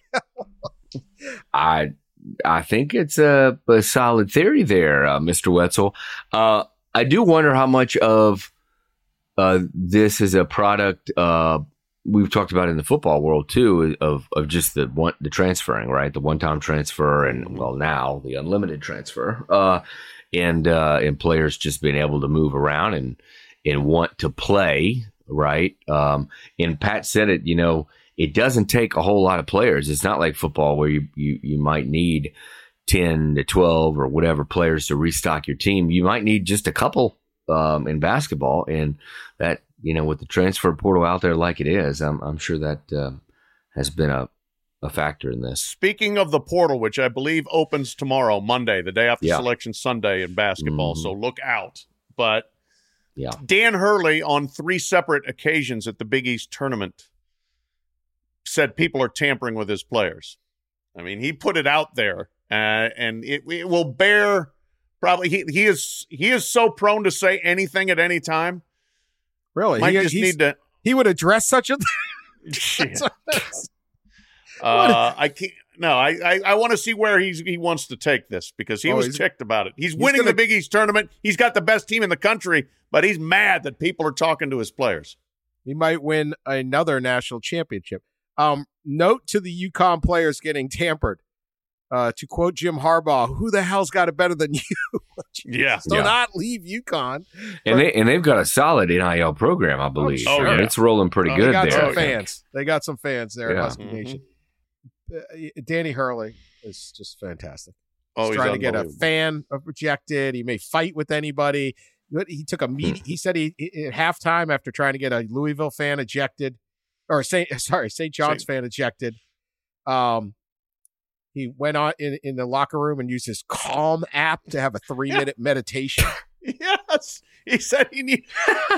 S3: I think it's a solid theory there, Mr. Wetzel. I do wonder how much of this is a product we've talked about in the football world too, of just the transferring, right? The one-time transfer, and well, now the unlimited transfer, and players just being able to move around and want to play, right? And Pat said it, you know, it doesn't take a whole lot of players. It's not like football where you might need 10 to 12 or whatever players to restock your team. You might need just a couple in basketball, and that, you know, with the transfer portal out there like it is, I'm sure that has been a factor in this.
S4: Speaking of the portal, which I believe opens tomorrow, Monday, the day after
S3: Yeah.
S4: Selection Sunday in basketball,
S3: Mhm.
S4: so look out. But
S3: Yeah.
S4: Dan Hurley, on 3 separate occasions at the Big East tournament, said people are tampering with his players. I mean, he put it out there, and it will bear. Probably he is so prone to say anything at any time.
S1: Really?
S4: Might just need to.
S1: He would address such a
S4: Shit. I can't. No, I want to see where he wants to take this, because he was ticked about it. He's winning
S1: gonna-
S4: the Big East tournament. He's got the best team in the country, but he's mad that people are talking to his players.
S1: He might win another national championship. Note to the UConn players getting tampered. To quote Jim Harbaugh, "Who the hell's got it better than you?"
S4: Yeah.
S1: Do not leave UConn.
S3: And they've got a solid NIL program, I believe.
S1: sure.
S3: And it's rolling pretty
S1: They
S3: good
S1: got
S3: there.
S1: some
S3: I think.
S1: fans. They got some fans there at
S3: Yeah.
S1: Husky Nation. Danny Hurley is just fantastic.
S4: Oh,
S1: He's trying to get a fan rejected. He may fight with anybody. He took a meeting. He said he at halftime, after trying to get a Louisville fan ejected, or St. John's fan ejected. He went on in the locker room and used his Calm app to have a 3-minute meditation.
S4: Yes, he said he need.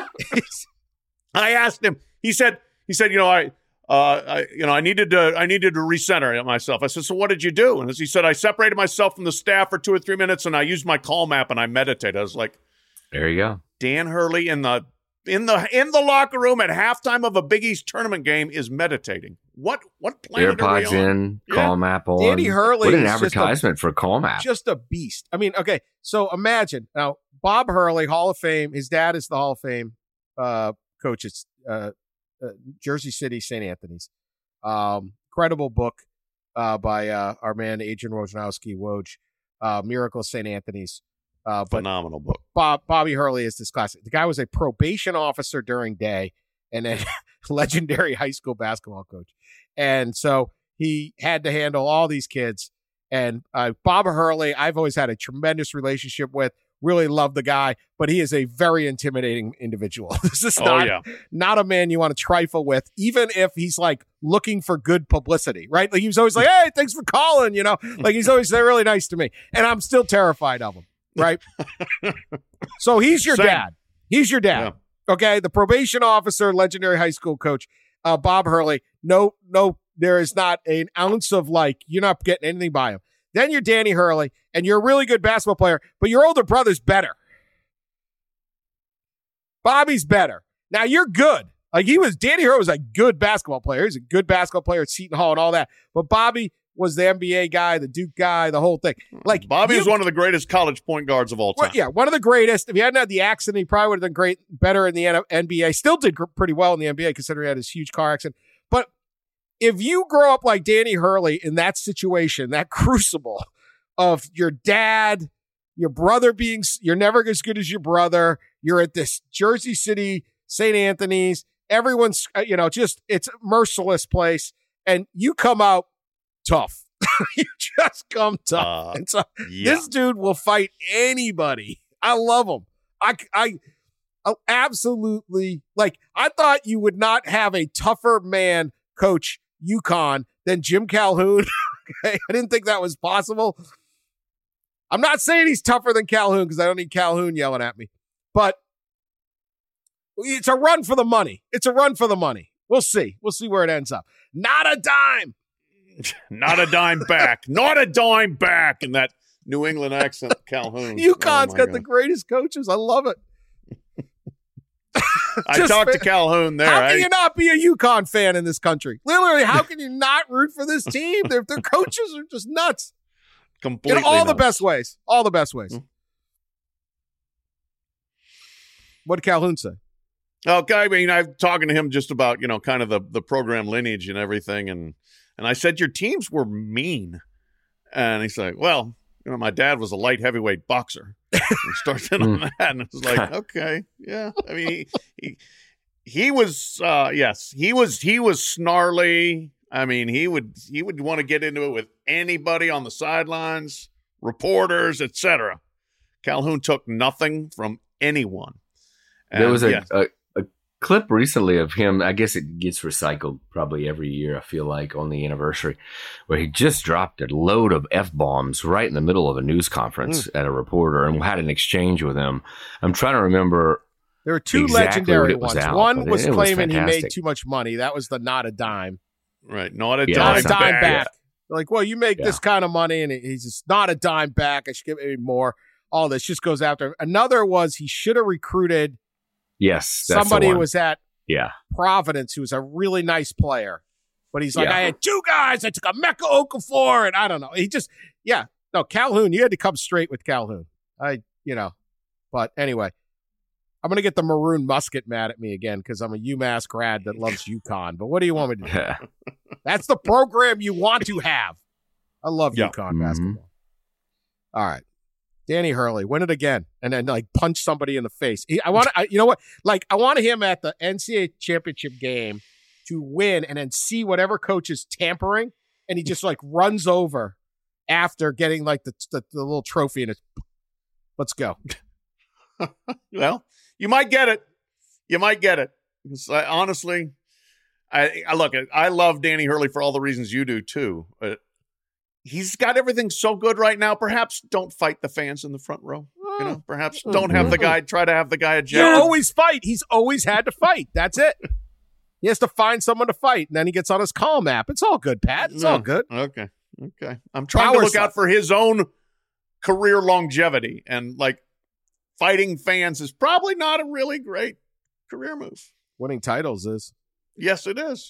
S4: I asked him. He said, you know, I needed to recenter myself. I said, so what did you do? And he said, I separated myself from the staff for 2 or 3 minutes, and I used my Calm app and I meditated. I was like,
S3: There you go.
S4: Dan Hurley in the locker room at halftime of a Big East tournament game is meditating. What planet are we
S3: AirPods
S4: on?
S3: in,
S4: Yeah.
S3: Calm app on.
S1: Danny Hurley
S3: What an
S1: is just
S3: advertisement for Calm app.
S1: Just a beast. I mean, okay, so imagine now Bob Hurley, Hall of Fame. His dad is the Hall of Fame coach at Jersey City, St. Anthony's. Incredible book by our man Adrian Wojnarowski, Woj, Miracle of St. Anthony's. But
S4: Phenomenal book.
S1: Bobby Hurley is this classic. The guy was a probation officer during day and then legendary high school basketball coach. And so he had to handle all these kids. And Bob Hurley, I've always had a tremendous relationship with, really love the guy, but he is a very intimidating individual. This is not a man you want to trifle with, even if he's like looking for good publicity, right? Like he was always like, hey, thanks for calling, you know, like he's always really nice to me. And I'm still terrified of him. Right. So he's your dad. He's your dad. Yeah. Okay. The probation officer, legendary high school coach, Bob Hurley. No, there is not an ounce of like, you're not getting anything by him. Then you're Danny Hurley and you're a really good basketball player, but your older brother's better. Bobby's better. Now you're good. Like Danny Hurley was a good basketball player. He was a good basketball player at Seton Hall and all that. But Bobby was the NBA guy, the Duke guy, the whole thing. Like
S4: Bobby was one of the greatest college point guards of all time.
S1: Yeah, one of the greatest. If he hadn't had the accident, he probably would have done better in the NBA. Still did pretty well in the NBA considering he had his huge car accident. But if you grow up like Danny Hurley in that situation, that crucible of your dad, your brother you're never as good as your brother, you're at this Jersey City, St. Anthony's, everyone's, it's a merciless place, and you come out tough. You just come tough. And so this dude will fight anybody. I love him. I absolutely, like, I thought you would not have a tougher man coach UConn than Jim Calhoun. Okay? I didn't think that was possible. I'm not saying he's tougher than Calhoun because I don't need Calhoun yelling at me, but it's a run for the money. We'll see. We'll see where it ends up. Not a dime.
S4: Not a dime back. Not a dime back in that New England accent, Calhoun.
S1: UConn's got the greatest coaches. I love it.
S4: I talked to Calhoun there.
S1: How can you not be a UConn fan in this country? Literally, how can you not root for this team? Their coaches are just nuts.
S4: Completely
S1: in all
S4: nuts.
S1: the best ways. All the best ways. What did Calhoun say?
S4: Okay, I mean, I'm talking to him just about, kind of the program lineage and everything. And I said, your teams were mean. And he's like, well, my dad was a light heavyweight boxer. And starts in on that. And it's like, okay, yeah. I mean, he was, yes, he was snarly. I mean, he would want to get into it with anybody on the sidelines, reporters, etc. Calhoun took nothing from anyone. And
S3: there was a clip recently of him. I guess it gets recycled probably every year, I feel like, on the anniversary, where he just dropped a load of F-bombs right in the middle of a news conference at a reporter and had an exchange with him. I'm trying to remember.
S1: There were two legendary ones. One was claiming he made
S3: fantastic.
S1: too much money. That was the not a dime.
S4: Right, not a
S1: Not a
S4: dime
S1: dime
S4: back.
S1: back. Like, well, you make this kind of money, and he's just not a dime back. I should give it more. All this just goes after him. Another was he should have recruited
S3: Yes, that's
S1: somebody
S3: the
S1: who
S3: one.
S1: was at Providence who was a really nice player. But he's like, I had two guys. I took a Mecca Okafor, and I don't know. He just, no, Calhoun, you had to come straight with Calhoun. But anyway, I'm going to get the Maroon Musket mad at me again because I'm a UMass grad that loves UConn. But what do you want me to do? That's the program you want to have. I love UConn basketball. All right. Danny Hurley, win it again, and then punch somebody in the face. You know what? I want him at the NCAA championship game to win, and then see whatever coach is tampering, and he just runs over after getting the little trophy, and it's let's go.
S4: Well, you might get it. Because honestly, I look. I love Danny Hurley for all the reasons you do too. He's got everything so good right now. Perhaps don't fight the fans in the front row. Perhaps don't have the guy. Try to have the guy a
S1: You always fight. He's always had to fight. That's it. He has to find someone to fight, and then he gets on his Calm app. It's all good, Pat. It's all good.
S4: Okay. I'm trying to look out for his own career longevity, and fighting fans is probably not a really great career move.
S1: Winning titles is.
S4: Yes, it is.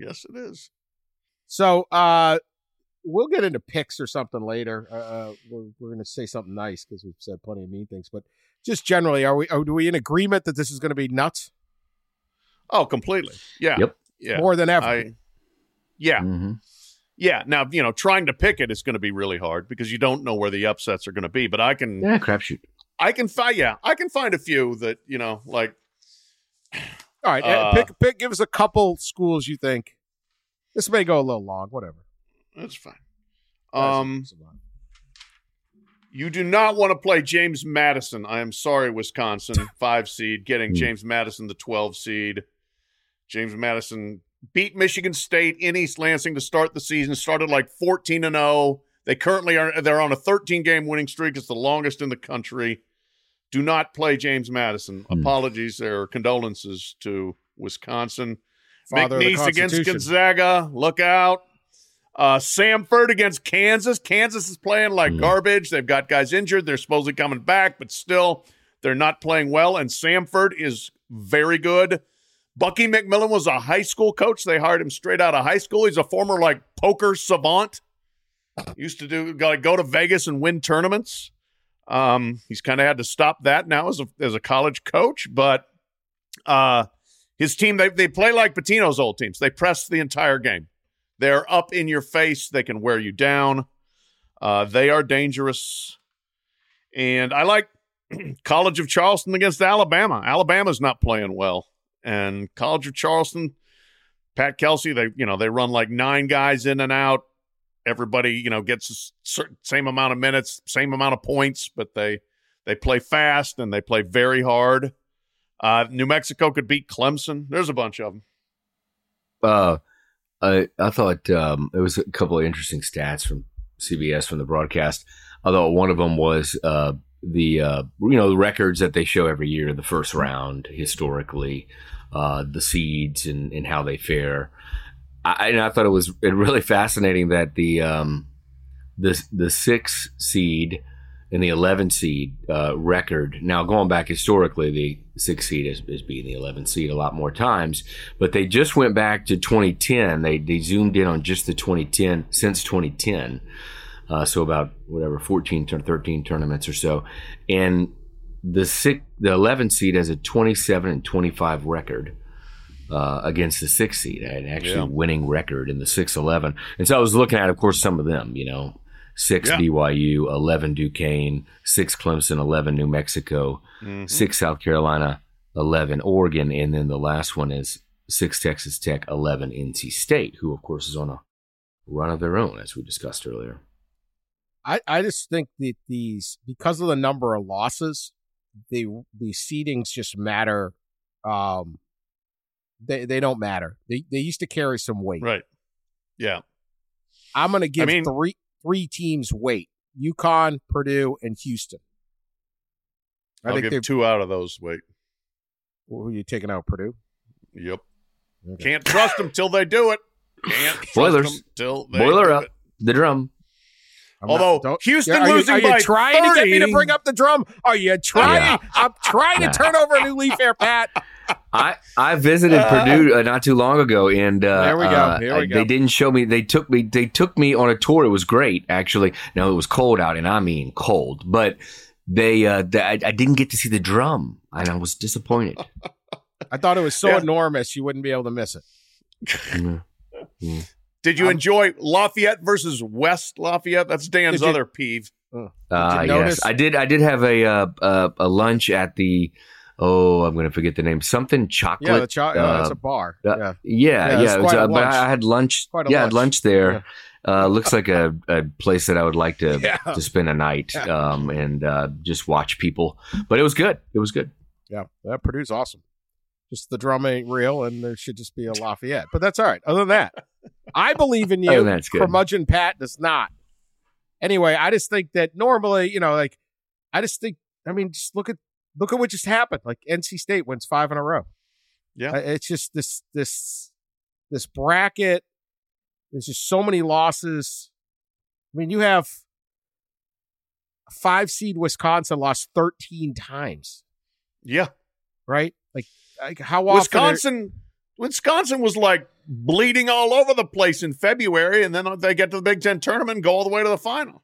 S1: So, we'll get into picks or something later. We're going to say something nice because we've said plenty of mean things. But just generally, are we in agreement that this is going to be nuts?
S4: Oh, completely. Yeah.
S3: Yep.
S4: Yeah.
S1: More than ever.
S4: Yeah.
S3: Mm-hmm.
S4: Yeah. Now, trying to pick it is going to be really hard because you don't know where the upsets are going to be. But I can.
S3: Yeah, crapshoot.
S4: I can find a few that
S1: All right, pick. Give us a couple schools you think. This may go a little long. Whatever.
S4: That's fine. You do not want to play James Madison. I am sorry, Wisconsin, 5 seed, getting James Madison, the 12 seed. James Madison beat Michigan State in East Lansing to start the season. Started 14-0. They currently they're on a 13-game winning streak. It's the longest in the country. Do not play James Madison. Apologies or condolences to Wisconsin.
S1: Father of the
S4: McNeese against
S1: Constitution.
S4: Gonzaga. Look out. Samford against Kansas. Kansas is playing like garbage. They've got guys injured. They're supposedly coming back, but still they're not playing well. And Samford is very good. Bucky McMillan was a high school coach. They hired him straight out of high school. He's a former poker savant. Used to go to Vegas and win tournaments. He's kind of had to stop that now as a college coach, but his team, they play like Pitino's old teams. They press the entire game. They're up in your face. They can wear you down. They are dangerous. And I like College of Charleston against Alabama. Alabama's not playing well. And College of Charleston, Pat Kelsey, they run 9 guys in and out. Everybody, gets a certain same amount of minutes, same amount of points, but they play fast and they play very hard. New Mexico could beat Clemson. There's a bunch of them.
S3: I thought it was a couple of interesting stats from CBS from the broadcast. Although one of them was the records that they show every year in the first round historically, the seeds and how they fare. I thought it was really fascinating that the 6 seed and the 11 seed record. Now, going back historically, the 6 seed is being the 11 seed a lot more times, but they just went back to 2010. They zoomed in on just the 2010 since 2010. So about 14 to 13 tournaments or so, and the 11 seed has a 27 and 25 record against the 6 seed, and actually winning record in the 6-11. And so I was looking at, of course, some of them. 6 BYU, 11 Duquesne, 6 Clemson, 11 New Mexico, 6 South Carolina, 11 Oregon, and then the last one is 6 Texas Tech, 11 NC State, who of course is on a run of their own, as we discussed earlier.
S1: I just think that because of the number of losses, the seedings just matter. They don't matter. They used to carry some weight.
S4: Right. Yeah.
S1: I'm going to give three teams weight: UConn, Purdue, and Houston.
S4: I'll give 2 out of those weight.
S1: Who are you taking out, Purdue?
S4: Yep. Okay. Can't trust them till they do it. Can't trust
S3: Boilers.
S4: them till they
S3: Boiler
S4: do
S3: up
S4: it.
S3: The drum.
S4: Houston losing by 30.
S1: Are you trying to get me to bring up the drum? Are you trying? Yeah. I'm trying to turn over a new leaf here, Pat.
S3: I visited Purdue not too long ago, and
S1: there we go. Here we go.
S3: They didn't show me. They took me on a tour. It was great, actually. Now it was cold out, and I mean cold. But I didn't get to see the drum, and I was disappointed.
S1: I thought it was so enormous you wouldn't be able to miss it.
S3: Mm-hmm.
S4: Did you enjoy Lafayette versus West Lafayette? That's Dan's other peeve.
S3: Yes, I did. I did have a lunch at the. Oh, I'm going to forget the name. Something chocolate.
S1: Yeah, it's a bar.
S3: Yeah. But I had lunch. I had lunch there. Yeah. Looks like a place that I would like to spend a night and just watch people. But it was good. It was good.
S1: Yeah, that Purdue's awesome. Just the drum ain't real, and there should just be a Lafayette. But that's all right. Other than that, I believe in you. Curmudgeon Pat does not. Anyway, I just think that normally, just look at what just happened. Like NC State wins 5 in a row. Yeah, it's just this bracket. There's just so many losses. I mean, you have 5 seed Wisconsin lost 13 times.
S4: Yeah,
S1: right. Like how often?
S4: Wisconsin was bleeding all over the place in February, and then they get to the Big Ten tournament and go all the way to the final.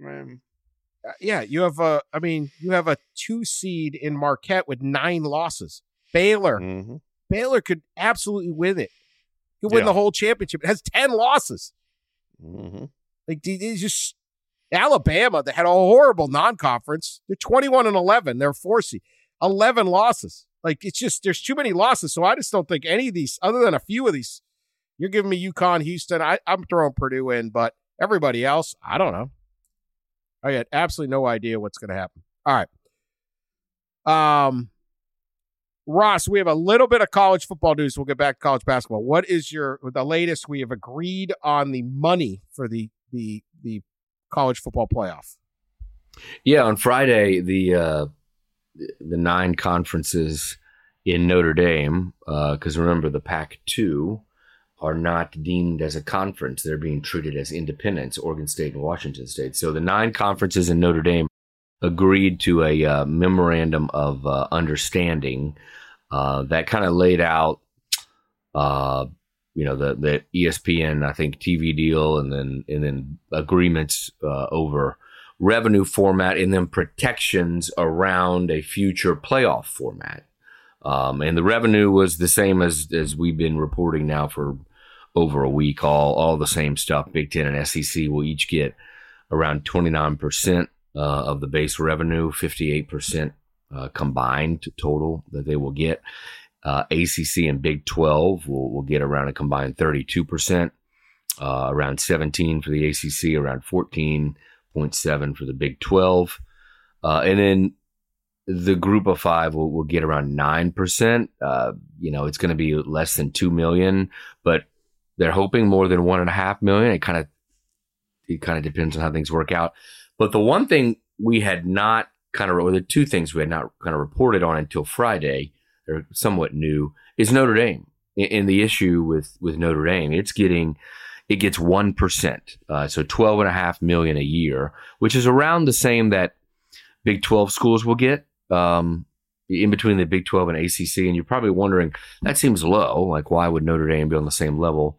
S1: You have a 2 seed in Marquette with 9 losses. Baylor. Mm-hmm. Baylor could absolutely win it. Could win the whole championship. It has 10 losses.
S4: Mm-hmm.
S1: It's just Alabama that had a horrible non-conference. They're 21-11. They're 4 seed. 11 losses. It's just there's too many losses. So I just don't think any of these, other than a few of these, you're giving me UConn, Houston. I'm throwing Purdue in, but everybody else, I don't know. I had absolutely no idea what's going to happen. All right. Ross, we have a little bit of college football news. We'll get back to college basketball. What is the latest? We have agreed on the money for the college football playoff.
S3: Yeah, on Friday, the 9 conferences in Notre Dame, because remember the Pac-2 are not deemed as a conference. They're being treated as independents, Oregon State and Washington State. So the 9 conferences in Notre Dame agreed to a memorandum of understanding that kind of laid out The ESPN, I think, TV deal, and then agreements over revenue format, and then protections around a future playoff format. And the revenue was the same as we've been reporting now for over a week. All the same stuff. Big Ten and SEC will each get around 29% of the base revenue, 58% combined total that they will get. ACC and Big 12 will get around a combined 32%, around 17 for the ACC, around 14.7 for the Big 12. And then the group of five will get around 9%. It's going to be less than 2 million, but they're hoping more than 1.5 million. It kind of depends on how things work out. But the one thing we had not or the two things we had not kind of reported on until Friday, they're somewhat new, is Notre Dame. In the issue with Notre Dame, it gets 1%, so 12.5 million a year, which is around the same that Big 12 schools will get in between the Big 12 and ACC. And you're probably wondering, that seems low. Like, why would Notre Dame be on the same level,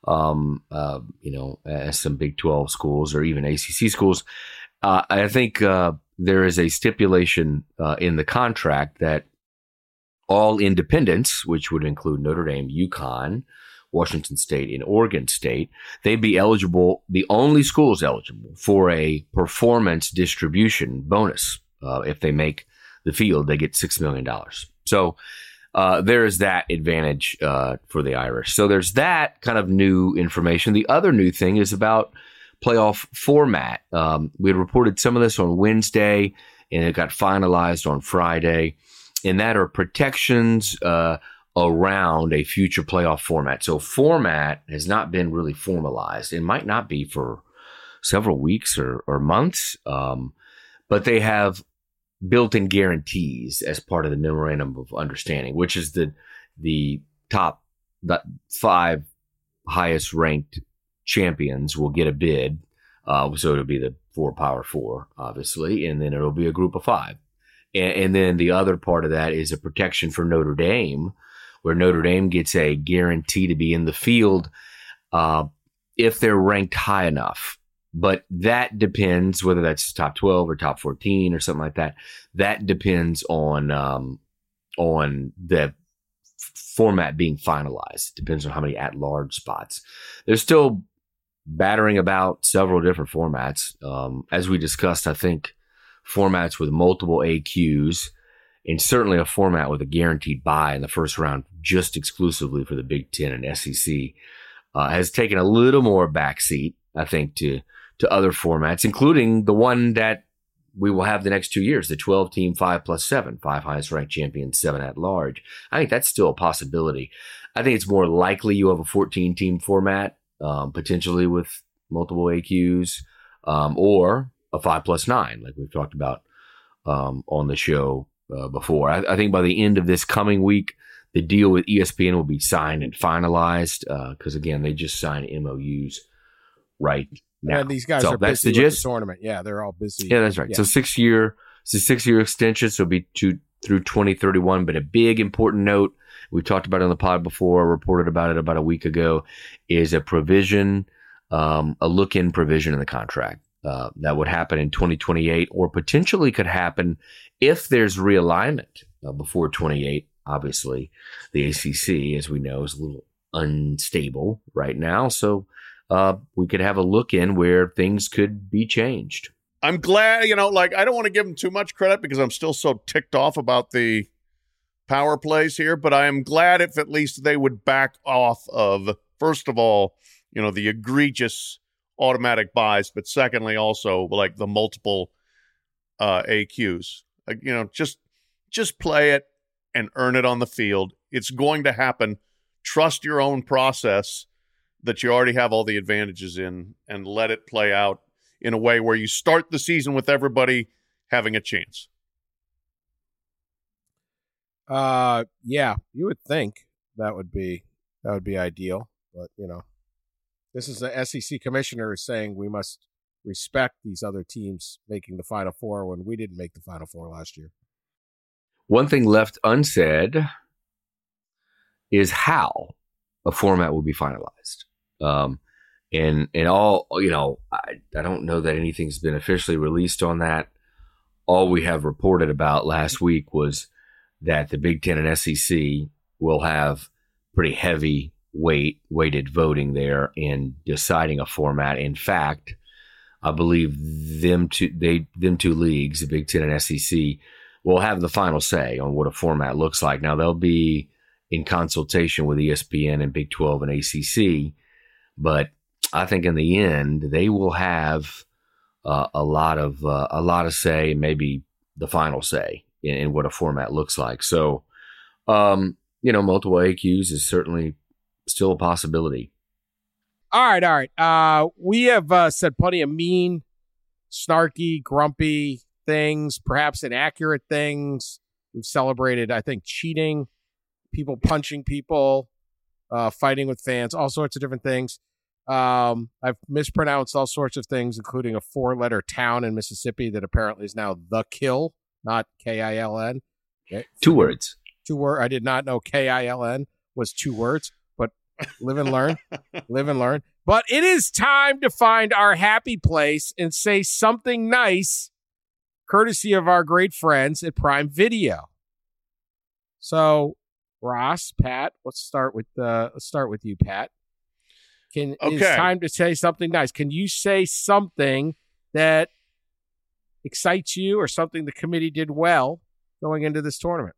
S3: as some Big 12 schools or even ACC schools? I think there is a stipulation in the contract that all independents, which would include Notre Dame, UConn, Washington State, and Oregon State, they'd be eligible, the only schools eligible, for a performance distribution bonus. If they make the field, they get $6 million. So there is that advantage for the Irish. So there's that kind of new information. The other new thing is about playoff format. We had reported some of this on Wednesday, and it got finalized on Friday. And that are protections around a future playoff format. So format has not been really formalized. It might not be for several weeks or months, but they have built-in guarantees as part of the memorandum of understanding, which is the top 5 highest ranked champions will get a bid. So it'll be the 4 Power 4, obviously, and then it'll be a group of 5. And then the other part of that is a protection for Notre Dame, where Notre Dame gets a guarantee to be in the field if they're ranked high enough. But that depends whether that's top 12 or top 14 or something like that. That depends on the format being finalized. It depends on how many at-large spots. There's still battering about several different formats. As we discussed, I think formats with multiple AQs, and certainly a format with a guaranteed bye in the first round just exclusively for the Big Ten and SEC has taken a little more backseat, I think, to other formats, including the one that we will have the next 2 years, the 12-team 5+7, 5 highest ranked champions, 7 at large. I think that's still a possibility. I think it's more likely you have a 14-team format, potentially with multiple AQs, or a 5+9, like we've talked about on the show before. I think by the end of this coming week, the deal with ESPN will be signed and finalized because, again, they just signed MOUs right now.
S1: And these guys
S3: so
S1: are
S3: that's
S1: busy
S3: the
S1: with
S3: gist.
S1: the tournament. Yeah, they're all busy.
S3: Yeah, that's right.
S1: Yeah.
S3: So it's a 6-year extension, so it'll be through 2031. But a big important note, we talked about it on the pod before, reported about it about a week ago, is a provision, a look-in provision in the contract. That would happen in 2028, or potentially could happen if there's realignment before 28. Obviously, the ACC, as we know, is a little unstable right now. So we could have a look in where things could be changed.
S4: I'm glad, I don't want to give them too much credit because I'm still so ticked off about the power plays here, but I am glad if at least they would back off of, first of all, the egregious automatic buys, but secondly, also like the multiple AQs. Just play it and earn it on the field. It's going to happen. Trust your own process that you already have all the advantages in, and let it play out in a way where you start the season with everybody having a chance.
S1: Yeah, you would think that would be ideal, but this is the SEC commissioner saying we must respect these other teams making the Final Four when we didn't make the Final Four last year.
S3: One thing left unsaid is how a format will be finalized. And all, I don't know that anything's been officially released on that. All we have reported about last week was that the Big Ten and SEC will have pretty heavy weighted voting there in deciding a format. In fact, I believe them two leagues, the Big Ten and SEC, will have the final say on what a format looks like. Now, they'll be in consultation with ESPN and Big 12 and ACC, but I think in the end they will have a lot of say, maybe the final say in what a format looks like. So, multiple AQs is certainly still a possibility.
S1: All right. We have said plenty of mean, snarky, grumpy things, perhaps inaccurate things. We've celebrated, I think, cheating, people punching people, fighting with fans, all sorts of different things. I've mispronounced all sorts of things, including a 4-letter town in Mississippi that apparently is now The Kill, not K-I-L-N. Okay.
S3: 2 words.
S1: 2 words. I did not know K-I-L-N was 2 words, but live and learn. Live and learn. But it is time to find our happy place and say something nice, courtesy of our great friends at Prime Video. So, Ross, Pat, let's start with you, Pat. It's time to say something nice. Can you say something that excites you or something the committee did well going into this tournament?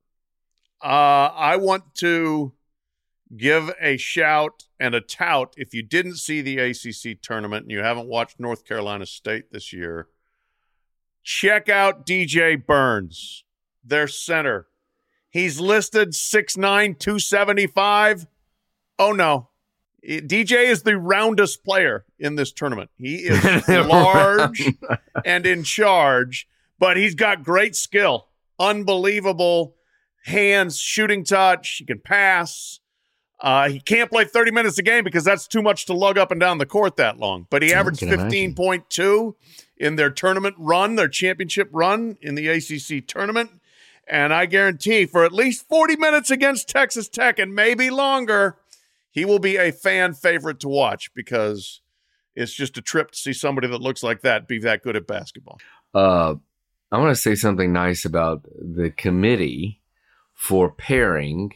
S4: I want to give a shout and a tout. If you didn't see the ACC tournament and you haven't watched North Carolina State this year, check out DJ Burns, their center. He's listed 6'9", 275. Oh, no. DJ is the roundest player in this tournament. He is large and in charge, but he's got great skill. Unbelievable hands, shooting touch. He can pass. He can't play 30 minutes a game because that's too much to lug up and down the court that long. But he averaged 15.2 in their tournament run, their championship run in the ACC tournament. And I guarantee for at least 40 minutes against Texas Tech and maybe longer, he will be a fan favorite to watch because it's just a trip to see somebody that looks like that be that good at basketball.
S3: I want to say something nice about the committee for pairing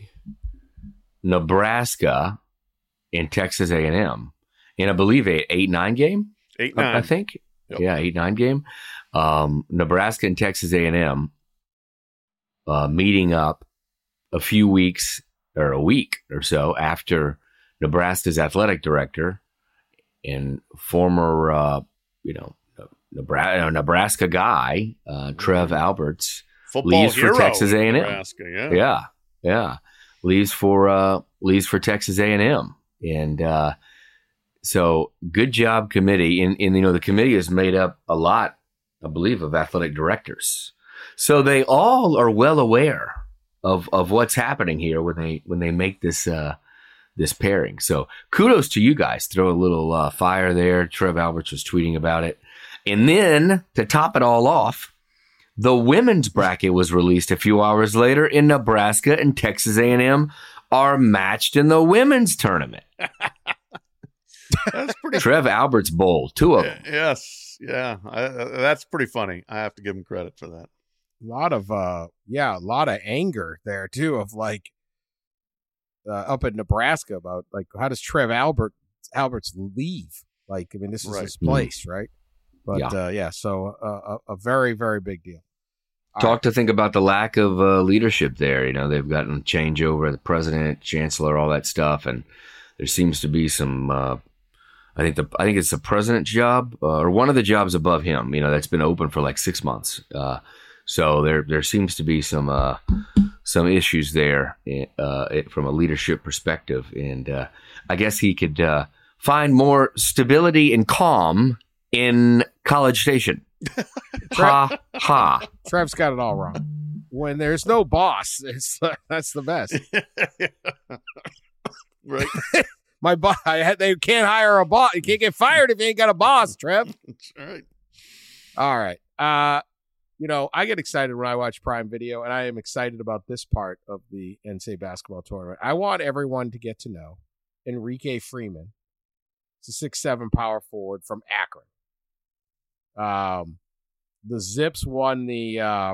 S3: Nebraska and Texas A&M in, I believe, an 8-9 game.
S4: 8-9,
S3: I think. Yep. Yeah, 8-9 game. Nebraska and Texas A&M meeting up a few weeks or a week or so after Nebraska's athletic director and former, Nebraska guy, Trev Alberts, leaves for Texas A&M.
S4: Nebraska,
S3: yeah. Leaves for Texas A&M, and so good job, committee. And the committee is made up a lot, I believe, of athletic directors, so they all are well aware of what's happening here when they make this pairing. So kudos to you guys. Throw a little fire there. Trev Alberts was tweeting about it. And then to top it all off, the women's bracket was released a few hours later, and Nebraska and Texas A&M are matched in the women's tournament.
S4: That's pretty.
S3: Trev Alberts Bowl, 2 of them.
S4: Yes. Yeah. That's pretty funny. I have to give him credit for that.
S1: A lot of anger there too, of like up in Nebraska about like, how does Trev Alberts leave? Like, I mean, this is his place, right? But so a very, very big deal.
S3: Think about the lack of leadership there. They've gotten changeover, the president, chancellor, all that stuff, and there seems to be some. I think it's the president's job or one of the jobs above him. That's been open for like 6 months. So there seems to be some issues there from a leadership perspective, and I guess he could find more stability and calm in College Station. Ha ha.
S1: Trev's got it all wrong. When there's no boss, that's the best.
S4: Right.
S1: My boss, they can't hire a boss. You can't get fired if you ain't got a boss, Trev.
S4: That's right.
S1: All right. I get excited when I watch Prime Video, and I am excited about this part of the NCAA basketball tournament. I want everyone to get to know Enrique Freeman. It's a 6'7" power forward from Akron. The Zips won the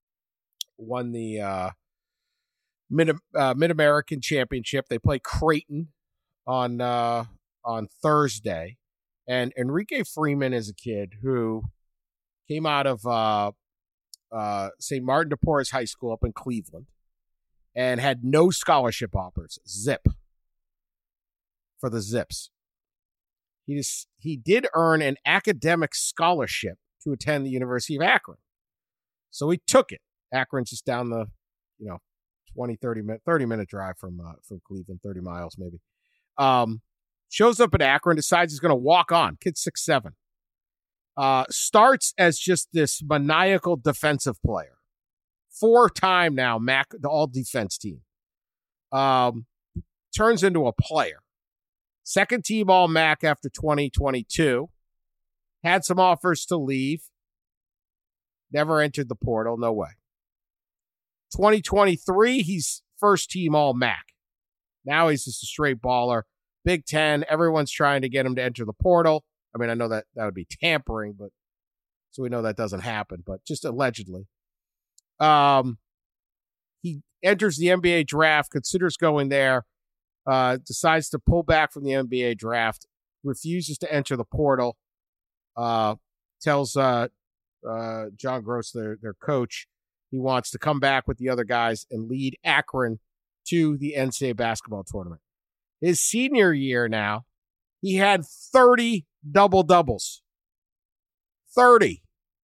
S1: Mid-American Championship. They play Creighton on Thursday, and Enrique Freeman is a kid who came out of St. Martin de Porres High School up in Cleveland and had no scholarship offers. Zip for the Zips. He did earn an academic scholarship to attend the University of Akron. So he took it. Akron's just down the, 30-minute drive from Cleveland, 30 miles maybe. Shows up at Akron, decides he's going to walk on. Kid's 6'7". Starts as just this maniacal defensive player. 4-time now MAC, the all-defense team. Turns into a player. Second team All-MAC after 2022. Had some offers to leave. Never entered the portal. No way. 2023, he's first team All-MAC. Now he's just a straight baller. Big Ten, everyone's trying to get him to enter the portal. I mean, I know that would be tampering, but so we know that doesn't happen, but just allegedly. He enters the NBA draft, considers going there, decides to pull back from the NBA draft, refuses to enter the portal, tells John Gross, their coach, he wants to come back with the other guys and lead Akron to the NCAA basketball tournament. His senior year now, he had 30 double-doubles. 30.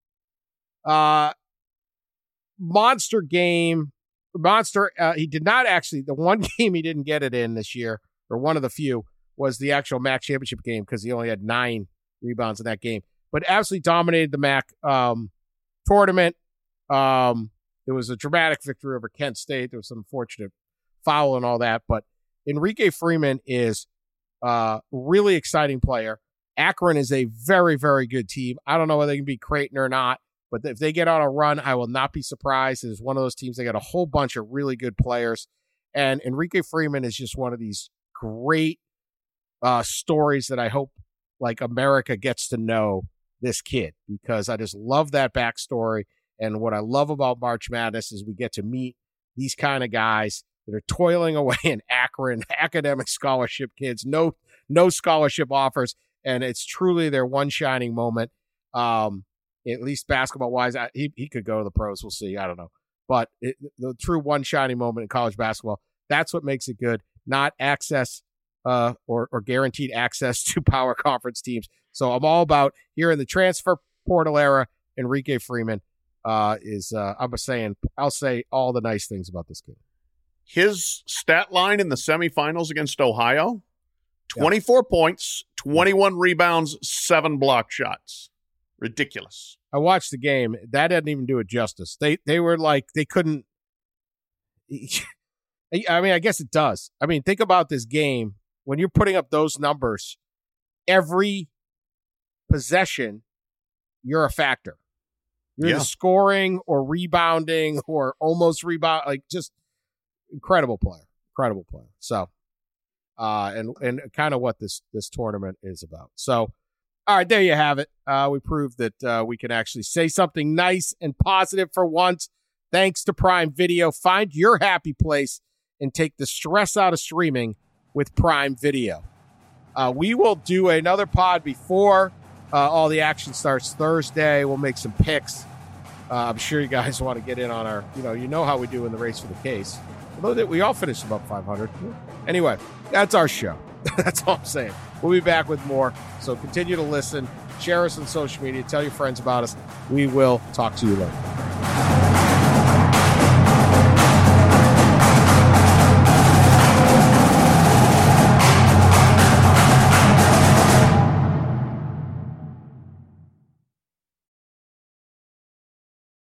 S1: Monster game. He did not actually, the one game he didn't get it in this year, or one of the few, was the actual MAC championship game because he only had 9 rebounds in that game. But absolutely dominated the MAC tournament. It was a dramatic victory over Kent State. There was some unfortunate foul and all that. But Enrique Freeman is a really exciting player. Akron is a very, very good team. I don't know whether they can beat Creighton or not, but if they get on a run, I will not be surprised. It's one of those teams. They got a whole bunch of really good players. And Enrique Freeman is just one of these great stories that I hope like America gets to know this kid, because I just love that backstory. And what I love about March Madness is we get to meet these kind of guys that are toiling away in Akron, academic scholarship kids, no scholarship offers. And it's truly their one shining moment. At least basketball wise, he could go to the pros. We'll see. I don't know. But the true one shining moment in college basketball, that's what makes it good. Not access or guaranteed access to power conference teams. So I'm all about here in the transfer portal era. Enrique Freeman I'll say all the nice things about this kid.
S4: His stat line in the semifinals against Ohio, 24 points, 21 rebounds, 7 block shots. Ridiculous.
S1: I watched the game. That didn't even do it justice. They were like, they couldn't. I mean, I guess it does. I mean, think about this game. When you're putting up those numbers, every possession, you're a factor. You're either scoring or rebounding or almost rebound. Like, just incredible player. So, and kind of what this tournament is about. So, all right, there you have it. We proved that we can actually say something nice and positive for once. Thanks to Prime Video. Find your happy place and take the stress out of streaming with Prime Video. We will do another pod before all the action starts Thursday. We'll make some picks. I'm sure you guys want to get in on our, you know how we do in the race for the case. Although we all finished above 500. Anyway, that's our show. That's all I'm saying. We'll be back with more. So continue to listen. Share us on social media. Tell your friends about us. We will talk to you later.